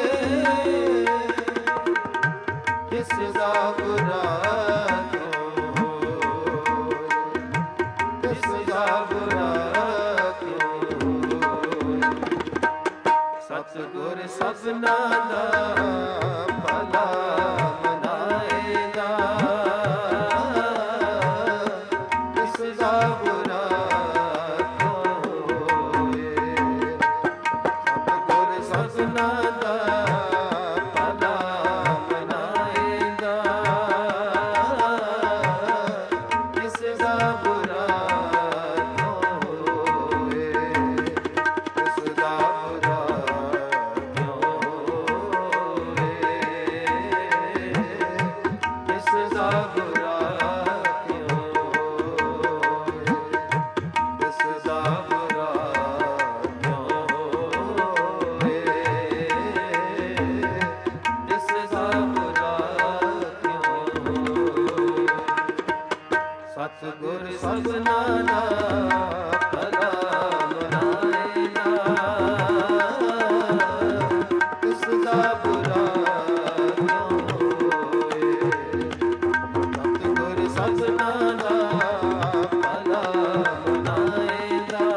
ਕਿਸ ਦਾ ਬੁਰਾ ਕਿਉਂ ਹੋਏ, ਕਿਸ ਦਾ ਬੁਰਾ ਕਿਉਂ ਹੋਏ। ਸਤਿਗੁਰ ਸਭਨਾ ਦਾ ਭਲਾ ਮਨਾਏਗਾ, ਕਿਸ ਦਾ ਬੁਰਾ ਕਿਉਂ ਹੋਏ। ਸਤਿਗੁਰ ਸਭਨਾ ਦਾ ਭਲਾ ਮਨਾਏਗਾ, ਕਿਸ ਦਾ ਬੁਰਾ ਕਿਉਂ ਹੋਏ, ਕਿਸ ਦਾ ਬੁਰਾ ਕਿਉਂ ਹੋਏ। ਸਭਨਾ ਦਾ ਭਲਾ ਬਣਾਏਗਾ, ਤਿਸ ਦਾ ਬੁਰਾ ਕਿਉਂ ਹੋਏ। ਸਤਿਗੁਰ ਸਭਨਾ ਦਾ ਭਲਾ ਬਣਾਏਗਾ,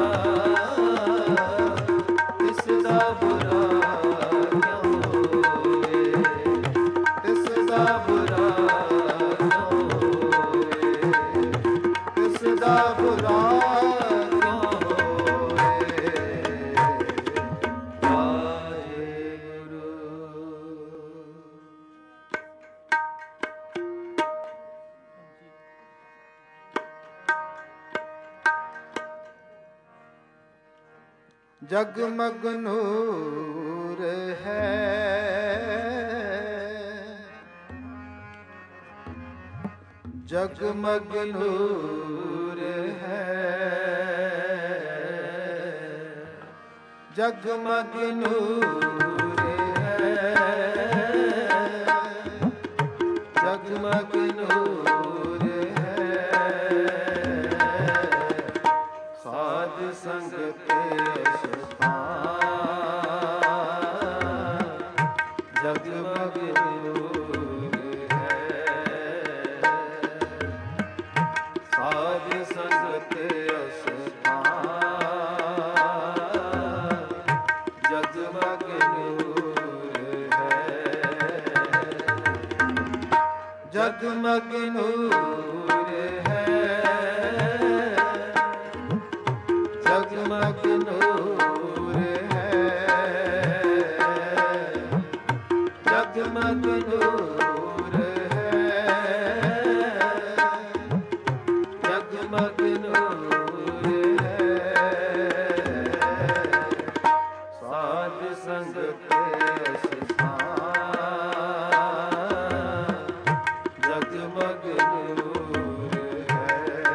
ਤਿਸ ਦਾ ਬੁਰਾ ਕਿਉਂ ਹੋਏ। ਤਿਸ ਦਾ ਬੁਰਾ ਦਾ ਬੁਰਾ ਕਿਉਂ ਹੋਏ। ਵਾਹਿਗੁਰੂ। ਜਗਮਗ ਨੂਰ ਹੈ, ਜਗਮਗ ਨੂਰ ਹੈ, ਜਗਮਗ ਨੂਰ ਹੈ, ਜਗਮਗ ਨੂਰ ਹੈ। ਸਾਧ ਸੰਗਤ ਅਸਥਾਨ, ਜਗਮਗ ਨੂਰ ਹੈ। ਸਾਧ ਸੰਗਤ ਅਸਥਾਨ, ਜਗਮਗ ਨੂਰ ਹੈ। ਜਗਮਗ ਨੂਰ ਹੈ, ਜਗਮਗ ਨੂਰ ਹੈ, ਜਗਮਗ ਨੂਰ ਹੈ, ਜਗਮਗ ਨੂਰ ਹੈ। ਸਾਧ ਸੰਗਤ ਅਸਥਾਨ, ਜਗਮਗ ਨੂਰ ਹੈ।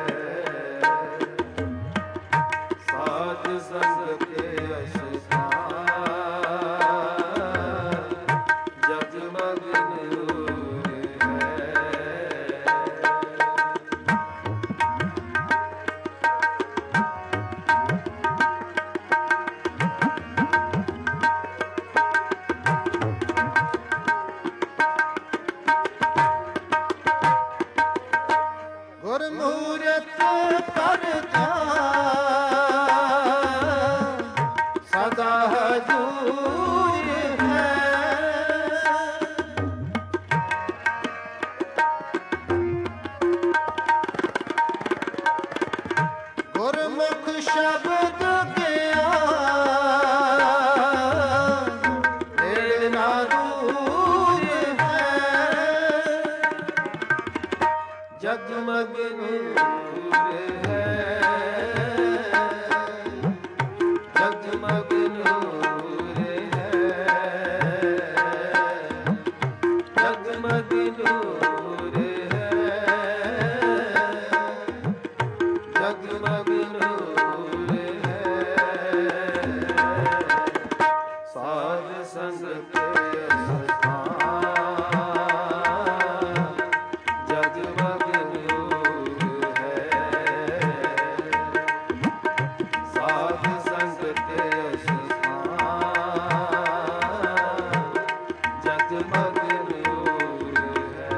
ਸਾਧ ਸੰਗਤ ਅਸਥਾਨ, ਜਗਮਗ ਨੂਰ ਹੈ। ਗੁਰਮੂਰਤ ਕਰ ਧਿਆਨ, ਸਦਾ ਹਜ਼ੂਰ ਹੈ। ਗੁਰਮੁਖ ਸ਼ਬਦ ਗਿਆਨ, ਨੇੜੇ ਨਾ ਦੂਰ ਹੈ। ਜਗਮਗ ਨੂਰ ਹੈ, ਜਗਮਗ ਨੂਰ ਹੈ, ਜਗਮਗ ਨੂਰ ਹੈ, ਜਗਮਗ ਨੂਰ ਹੈ। ਸਾਧ ਸੰਗਤ ਅਸਥਾਨ, ਜਗਮਗ ਨੂਰ ਹੈ। ਸਾਧ ਸੰਗਤ ਅਸਥਾਨ, ਜਗਮਗ ਨੂਰ ਹੈ।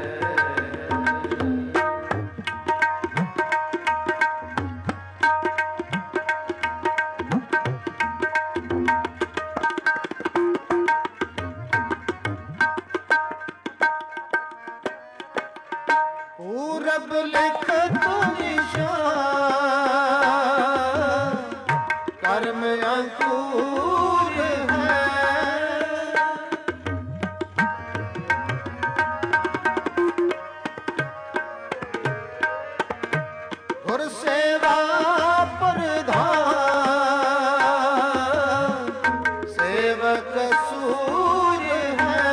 ਪੂਰਬ ਲਿਖਤ ਨਿਸ਼ਾਨ, ਕਰਮ ਅੰਕੁਰ ਹੈ। ਗੁਰ ਸੇਵਾ ਪ੍ਰਧਾਨ, ਸੇਵਕ ਸੂਰ ਹੈ।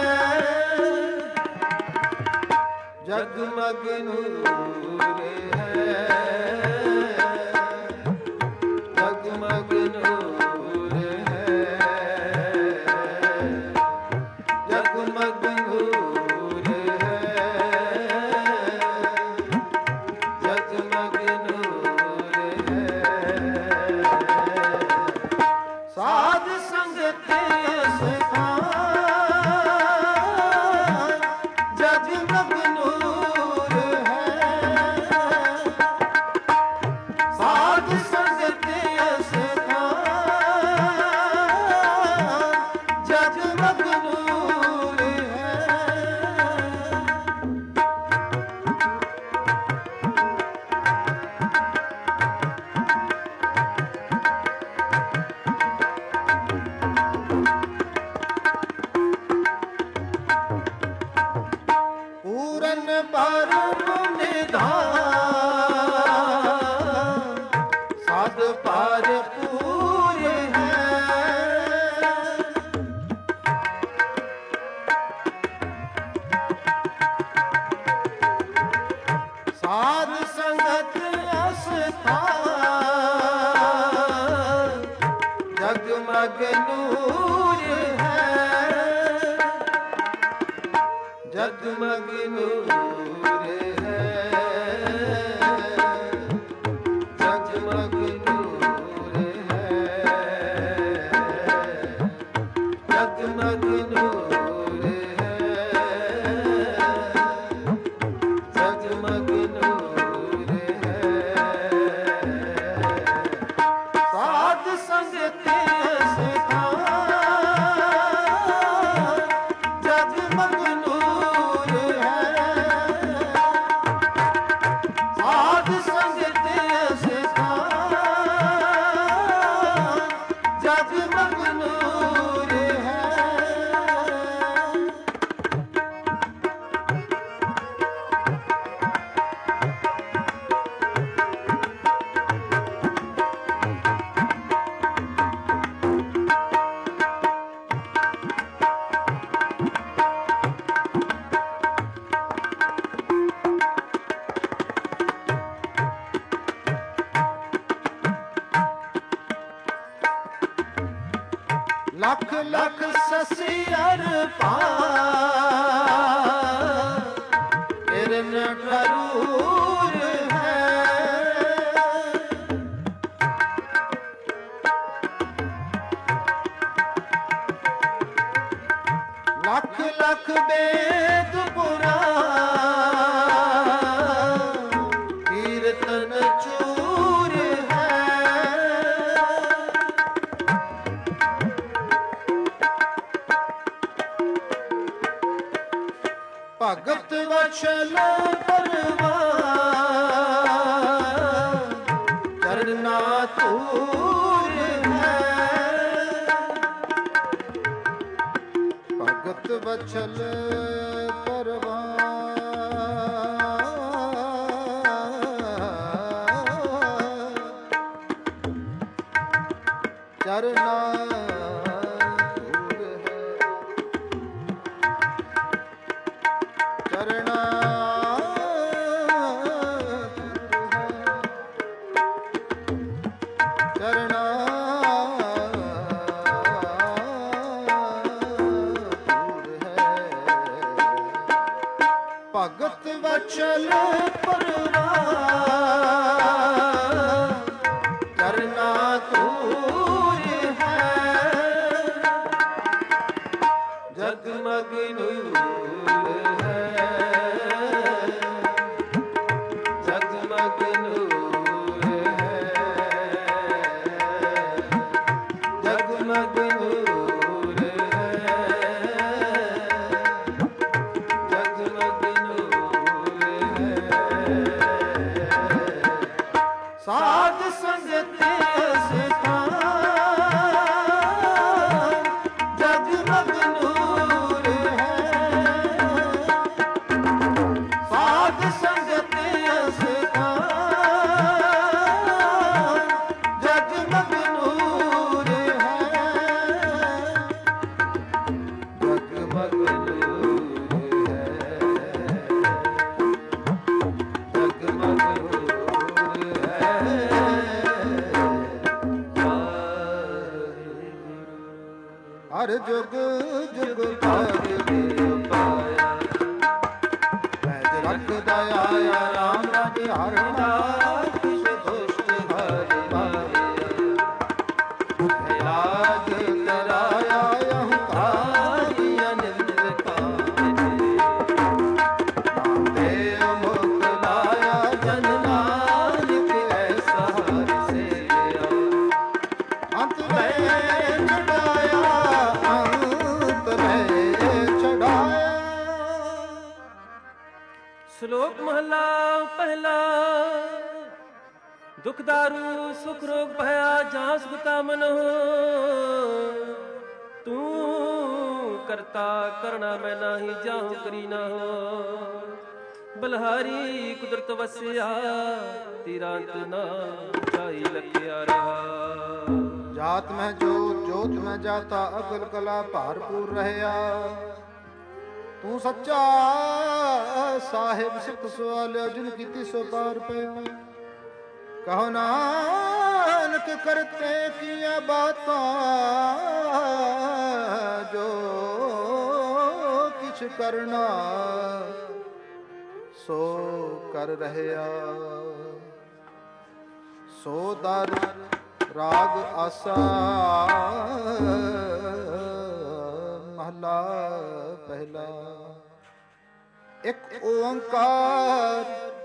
ਜਗਮਗ ਨੂਰ ਹੈ, ਜਗਮਗ ਨੂਰ ਹੈ, ਜਗਮਗ ਨੂਰ ਹੈ, ਜਗਮਗ ਪੂਰਨ ਪਰਮ ਨਿਧਾਨ ਸਾਧ ਭਰਪੂਰ ਹੈ। ਸਾਧ ਸੰਗਤ ਅਸਥਾਨ ਜਗਮਗ ਨੂਰ ਹੈ। ਜਗਮਗ ਨੂਰ ਹੈ। ਜਗਮਗ ਨੂਰ ਹੈ। ਜਗਮਗ ਨੂਰ ਹੈ। ਜਗਮਗ ਨੂਰ ਹੈ। ਸਾਧ ਸੰਗਤ ਅਸਥਾਨ ਜਗਮਗ ਨੂਰ ਹੈ। ਸਾਧ ਸੰਗਤ ਅਸਥਾਨ ਜਗਮਗ ਨੂਰ ਹੈ। ਲੱਖ ਲੱਖ ਸਸੀ ਅਰਪਾਨ ਕਿਰਨ ਠਰੂਰ ਹੈ। ਲੱਖ ਲੱਖ ਵੇਦ ਪੁਰਾਨ ਕੀਰਤਨ ਚੂਰ ਹੈ। ਭਗਤ ਵਛਲ ਪਰਵਾਨ ਚਰਨਾ ਧੂਰ ਹੈ। ਭਗਤ ਵਛਲ ਪਰਵਾਨ ਚਰਨਾ ਚਰਣਾ ਚਰਣਾ ਭਗਤ ਵਛਲ ਪਰਵਾਨ ਚਰਨਾ ਧੂਰ ਹੈ। ਜਗਮਗ ਨੂਰ ਹੈ। ਜਗਮਗ ਨੂਰ ਹੈ। ਜਗਮਗ ਨੂਰ ਹੈ। ਜਗਮਗ ਨੂਰ ਹੈ। ਸਾਧ ਸੰਗਤ ਅਸਥਾਨ ਜਗਮਗ ਨੂਰ ਹੈ। ਸਾਧ ਸੰਗਤ ਅਸਥਾਨ ਜਗਮਗ ਨੂਰ ਹੈ। ਜਗਮਗ ਨੂਰ ਹੈ। ਜਗਮਗ ਨੂਰ ਹੈ। ਹਰ ਜੁਗ ਜੁਗ ਭਾਗਿ ਪਾਇਆ ਪੈਜ ਰੱਖਦਾ ਆਇਆ ਰਾਮ ਰਾਜ ਹਰ ਨਾਮ ਕਿਛ ਦੁਸ਼ਟ ਹਰਿ ਮਾਰਿਆ ਲਾਜ ਤਰਾਇਆ ਅਹੰਕਾਰੀ ਅਨੰਦ ਕਾਮੇ ਤੇ ਮੁਖ ਲਾਇਆ ਜਨ ਨਾਨਕ ਐਸਾ ਹਰਿ ਸੇਵਿਆ ਅੰਤ ਮੈਂ ਚੜਾਇਆ ਅੰਤ ਮੈਂ ਚੜਾਇਆ। ਸ਼ਲੋਕ ਮਹਲਾ ਪਹਿਲਾ। ਦੁਖ ਦਾਰੂ ਸੁਖ ਰੋਗ ਭਇਆ ਜਾਂ ਸੁਖਤਾ ਮਨ ਤੂੰ ਕਰਤਾ ਕਰਣਾ ਮੈਂ ਨਾਹੀ ਜਾਹੂ ਕਰੀ ਨਾ ਹੋ। ਬਲਹਾਰੀ ਕੁਦਰਤ ਵਸਿਆ, ਤੇਰਾ ਅੰਤ ਨਾ ਜਾਈ ਲਖਿਆ ਰਹਾ। ਜਾਤ ਮੈਂ ਜੋਤ, ਜੋਤ ਮੈਂ ਜਾਤਾ, ਅਕਲ ਕਲਾ ਭਾਰਪੂਰ ਰਹਿਆ। ਤੂੰ ਸੱਚਾ ਸਾਹਿਬ ਸਿੱਖ ਸਵਾਲਿਆ, ਜਿਨ ਕੀਤੀ ਸੋ ਪਾਰ ਪਿਆ। ਕਹੋ ਨਾਨਕ ਕਰਤੇ ਕੀਆ ਬਾਤਾਂ, ਜੋ ਕਿਛ ਕਰਨਾ ਸੋ ਕਰ ਰਹਿਆ। ਸੋ ਦਰ ਰਾਗ ਆਸਾ, ਮਹਲਾ ਪਹਿਲਾ। ਇੱਕ ਓੰਕਾਰ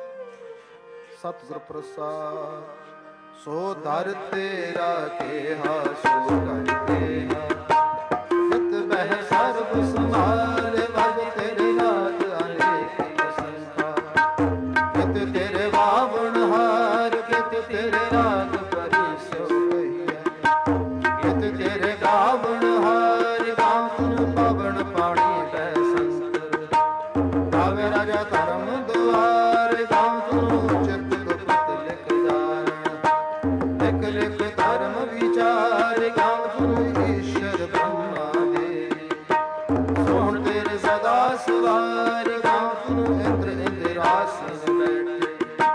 ਸਤਿਗੁਰ ਪ੍ਰਸਾਦ, ਸੋ ਦਰ ਤੇਰਾ ਕੇਹਾ ਸੋ ਕਰ ਕੇਹਾ। ਨਿਤ ਬਹਿ ਸਰਬ ਸੰਭਾਲ, ਵਗ ਤੇਰੇ ਰਾਜ ਅਨੇਕ ਸੰਸਾਰ। ਨਿਤ ਤੇਰੇ ਬਾਵਣ ਹਾਰ, ਨਿਤ ਤੇਰੇ ਰਾਗ ਪਰੀ ਸੋ ਕਹੀਐ। ਨਿਤ ਤੇਰੇ ਗਾਵਣ ਹਾਰ, ਗਾਵਨ ਪਵਨ ਪਾਣੀ ਬੈ ਸੰਤਰ। ਗਾਵੇ ਰਾਜਾ ਧਰਮ ਦੁਆਰ, ਗਾਵਨ ਚਿਤ ਗੁਪਤ ਲਿਖ ਜਾਣ। ਲਿਖ ਲਿਖ ਧਰਮ ਵਿਚਾਰ, ਗਾਵਨ ਈਸ਼ਰ ਬ੍ਰਹਮਾ ਦੇਵੀ। ਸੋਹਣ ਤੇਰੇ ਸਦਾ ਸਵਾਰ, ਗਾਵਨ ਇੰਦਰ ਇੰਦਰਾਸਨ ਬੈਠੇ।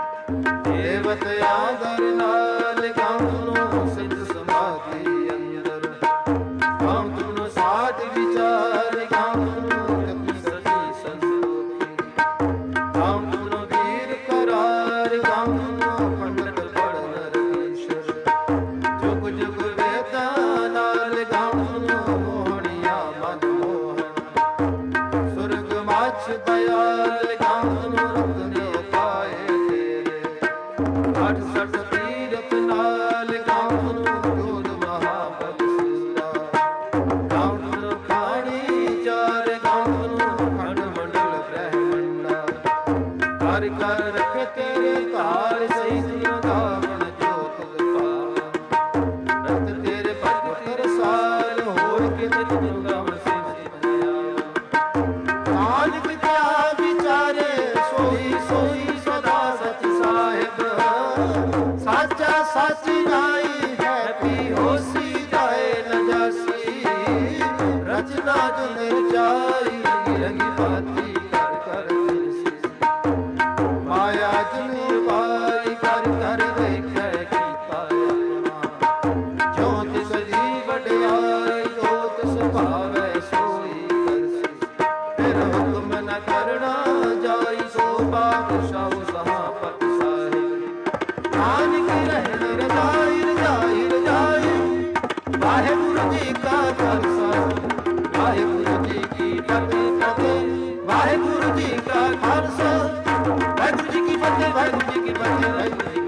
ਦੇਵਤ ਆਦਰ ਨਾਲ, ਗਾਵਨ ਸਿੱਧ ਸਮਾਧੀ ਅੰਦਰ। ਗਾਵਨ ਸਾਧ ਵਿਚਾਰ, ਗਾਵਨ ਕਤੀ ਸਤੀ ਸੰਤੋਖੀ। ਗਾਵਨ ਵੀਰ ਕਰਾਰ, ਗਾਵਨ ਪੰਡਤ ਪੜਨ ਰਈਸ਼ਰ। ਜੁਗ ਜੁਗ ਵੇਦਾਂ ਨਾਲ, ਗਾਵਨ ਮੋਹਣਿਆ ਮਨ ਮੋਹਨ। ਸੁਰਗ ਮਾਛ ਦਇਆਲ, ਗਾਵਨ ਰਤਨੇ ਪਾਏ ਤੇਰੇ। 68 ਤੀਰਥ ਨਾਲ, ਗਾਵਨ ਜੋਧ ਮਹਾਬਲ ਸੂਰਾ। ਗਾਵਨ ਖਾਣੀ ਚਾਰ, ਗਾਵਨ ਖੰਡ ਮੰਡਲ ਬ੍ਰਹਮੰਡਾ। ਕਰ ਕਰ ਰਖੇ ਤੇਰੇ ਧਾਰ, ਸਹੀ ਸੁਨ ਗਾਵਨ ਜੋਤ ਗਪਾਵਾ। ਰਤ ਤੇਰੇ ਭਗਤ ਰਸਾਲ, ਹੋਰ ਕਿਤੇ ਤੁਮ ਗਾਵਨ ਸਿਮਰਿ ਭਇਆ। ਨਾਨਕ ਕਿਆ ਵਿਚਾਰੇ, ਸੋਈ ਸੋਈ ਸਦਾ ਸਚ ਸਾਹਿਬ। ਸਾਚਾ ਸਚ ਨਾਈ ਹੈ, ਪੀ ਹੋਸੀ ਜਾਏ ਨ ਜਾਸੀ। ਰਚਨਾ ਜੋ ਨਿਰਜਾਈ, ਰੰਗੀ ਭਾਤੀ ਕਰ ਕਰ ਦਿਰਸੀ। ਮਾਇਆ ਜਿਨ ਪਾਈ, ਕਰ ਕਰ ਵੇਖੈ ਕੀਤਾ ਆਪਣਾ। ਜੋ ਤਿਸ ਦੀ ਵਡਿਆਈ, ਜੋ ਤਿਸ ਭਾਵੈ ਸੋਈ ਕਰਸੀ। ਫਿਰ ਹੁਕਮ ਨ ਕਰਨਾ ਜਾਈ, ਸੋ ਬਾਦਸ਼ਾਹ ਸਹਾਪਤ ਸਾਹਿਬ। ਨਾਨਕ ਰਹਿਣ ਰਜਾਈ ਰਜਾਈ ਰਜਾਈ। ਵਾਹਿਗੁਰੂ ਜੀ ਕਾ ਖਾਲਸਾ, ਵਾਹਿਗੁਰੂ ਜੀ ਕੀ ਫਤਿਹ। ਵਾਹਿਗੁਰੂ ਜੀ ਕਾ ਖਾਲਸਾ, ਵਾਹਿਗੁਰੂ ਜੀ ਕੀ ਫਤਿਹ। ਵਾਹਿਗੁਰੂ ਜੀ ਕੀ ਫਤਿਹ। ਵਾਹਿਗੁਰੂ ਜੀ